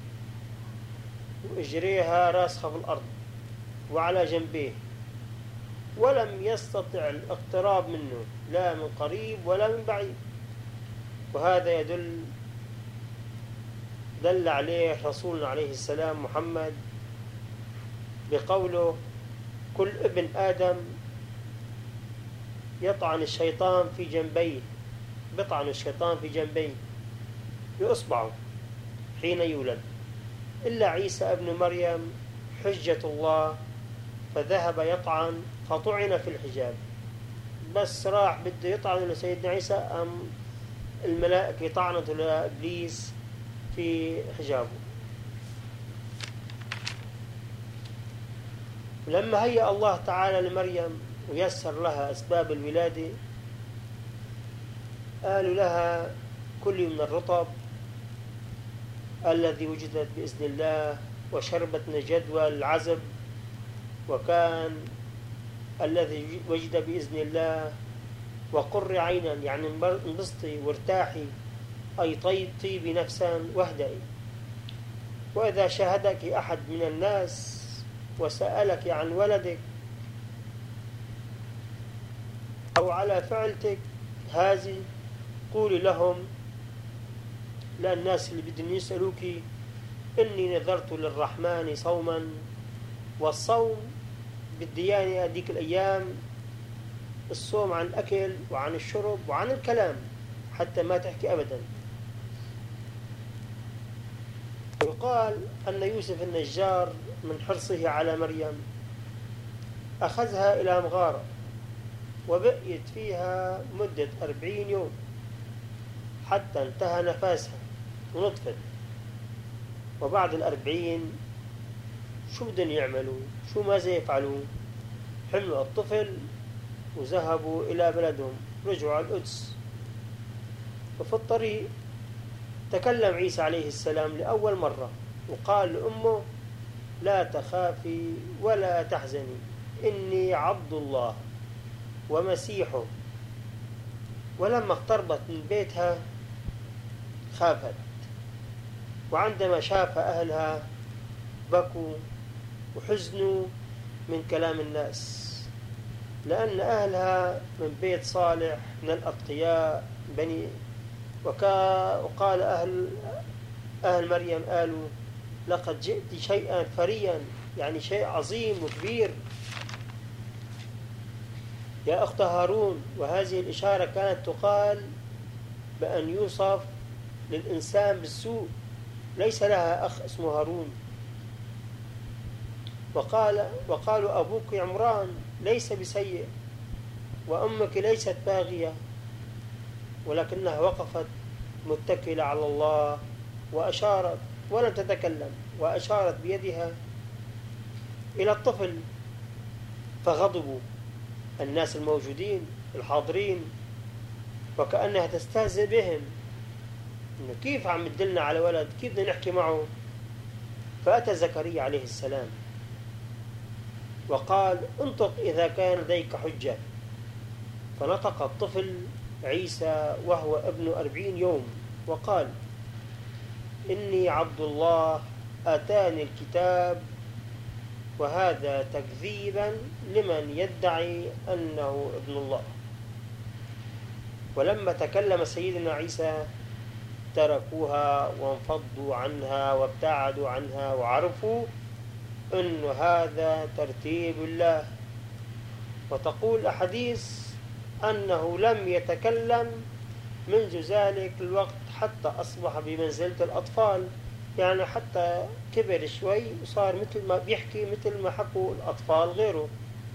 [SPEAKER 1] وإجريها راسخة في الأرض وعلى جنبيه، ولم يستطع الاقتراب منه لا من قريب ولا من بعيد. وهذا يدل دل عليه رسولنا عليه السلام محمد بقوله: كل ابن آدم يطعن الشيطان في جنبيه بطعن الشيطان في جنبيه بإصبعه حين يولد، إلا عيسى ابن مريم حجة الله فذهب يطعن فطعن في الحجاب. بس راح بده يطعن لسيدنا عيسى أم الملائكة طعنته لإبليس في حجابه. لما هيأ الله تعالى لمريم ويسر لها أسباب الولادة قالوا لها: كلي من الرطب الذي وجدت بإذن الله، وشربت من جدول العزب، وكان الذي وجد بإذن الله، وقر عينا يعني انبسطي وارتاحي، أي طيبي نفسا واهدئي. وإذا شاهدك أحد من الناس وسألك عن ولدك أو على فعلتك هذه قولي لهم، للناس اللي بدهم يسألوك: إني نذرت للرحمن صوما. والصوم بالديانة هذيك الأيام الصوم عن الأكل وعن الشرب وعن الكلام حتى ما تحكي أبدا. ويقال أن يوسف النجار من حرصه على مريم أخذها إلى مغارة وبقيت فيها مدة أربعين يوم حتى انتهى نفاسها ونطفت. وبعد الأربعين شو بدهم يعملوا؟ شو ماذا يفعلوا؟ حملوا الطفل وذهبوا إلى بلدهم، رجعوا على القدس. وفي الطريق تكلم عيسى عليه السلام لأول مرة وقال لأمه: لا تخافي ولا تحزني، إني عبد الله ومسيحه ولما اقتربت من بيتها خافت، وعندما شاف أهلها بكوا وحزنوا من كلام الناس، لأن أهلها من بيت صالح من الأتقياء بني. وقال أهل أهل مريم قالوا لقد جئت شيئا فريا، يعني شيء عظيم وكبير يا أخت هارون. وهذه الإشارة كانت تقال بأن يوصف للإنسان بالسوء، ليس لها أخ اسمه هارون. وقال وقالوا أبوك عمران ليس بسيء، وأمك ليست باغية، ولكنها وقفت متكلة على الله وأشارت ولم تتكلم، وأشارت بيدها إلى الطفل، فغضبوا الناس الموجودين الحاضرين، وكأنها تستهزئ بهم، إنه كيف عم تدلنا على ولد، كيف بدنا نحكي معه. فأتى زكريا عليه السلام وقال انطق إذا كان لديك حجة. فنطق الطفل عيسى وهو ابن أربعين يوم وقال إني عبد الله آتاني الكتاب، وهذا تكذيبا لمن يدعي أنه ابن الله. ولما تكلم سيدنا عيسى تركوها وانفضوا عنها وابتعدوا عنها، وعرفوا أن هذا ترتيب الله. وتقول الأحاديث أنه لم يتكلم منذ ذلك الوقت حتى أصبح بمنزلة الأطفال، يعني حتى كبر شوي وصار مثل ما بيحكي مثل ما حكوا الأطفال غيره.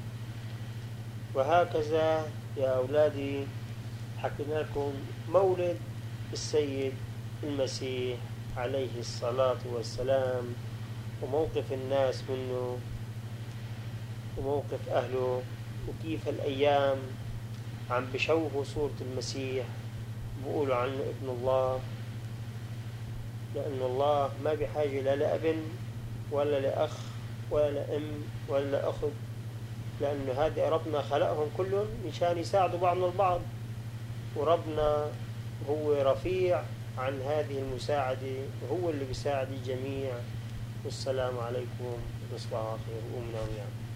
[SPEAKER 1] وهكذا يا أولادي حكينا لكم مولد السيد المسيح عليه الصلاة والسلام، وموقف الناس منه وموقف أهله، وكيف الأيام عم بشوهوا صورة المسيح، بقولوا عنه ابن الله، لأن الله ما بحاجة لا لأب ولا لأخ ولا لأم ولا لأخت، لأن هذا ربنا خلقهم كلهم مشان يساعدوا بعضنا البعض، وربنا هو رفيع عن هذه المساعدة، وهو اللي بيساعد الجميع. والسلام عليكم، تصبحوا على خير وأمنا وياكم.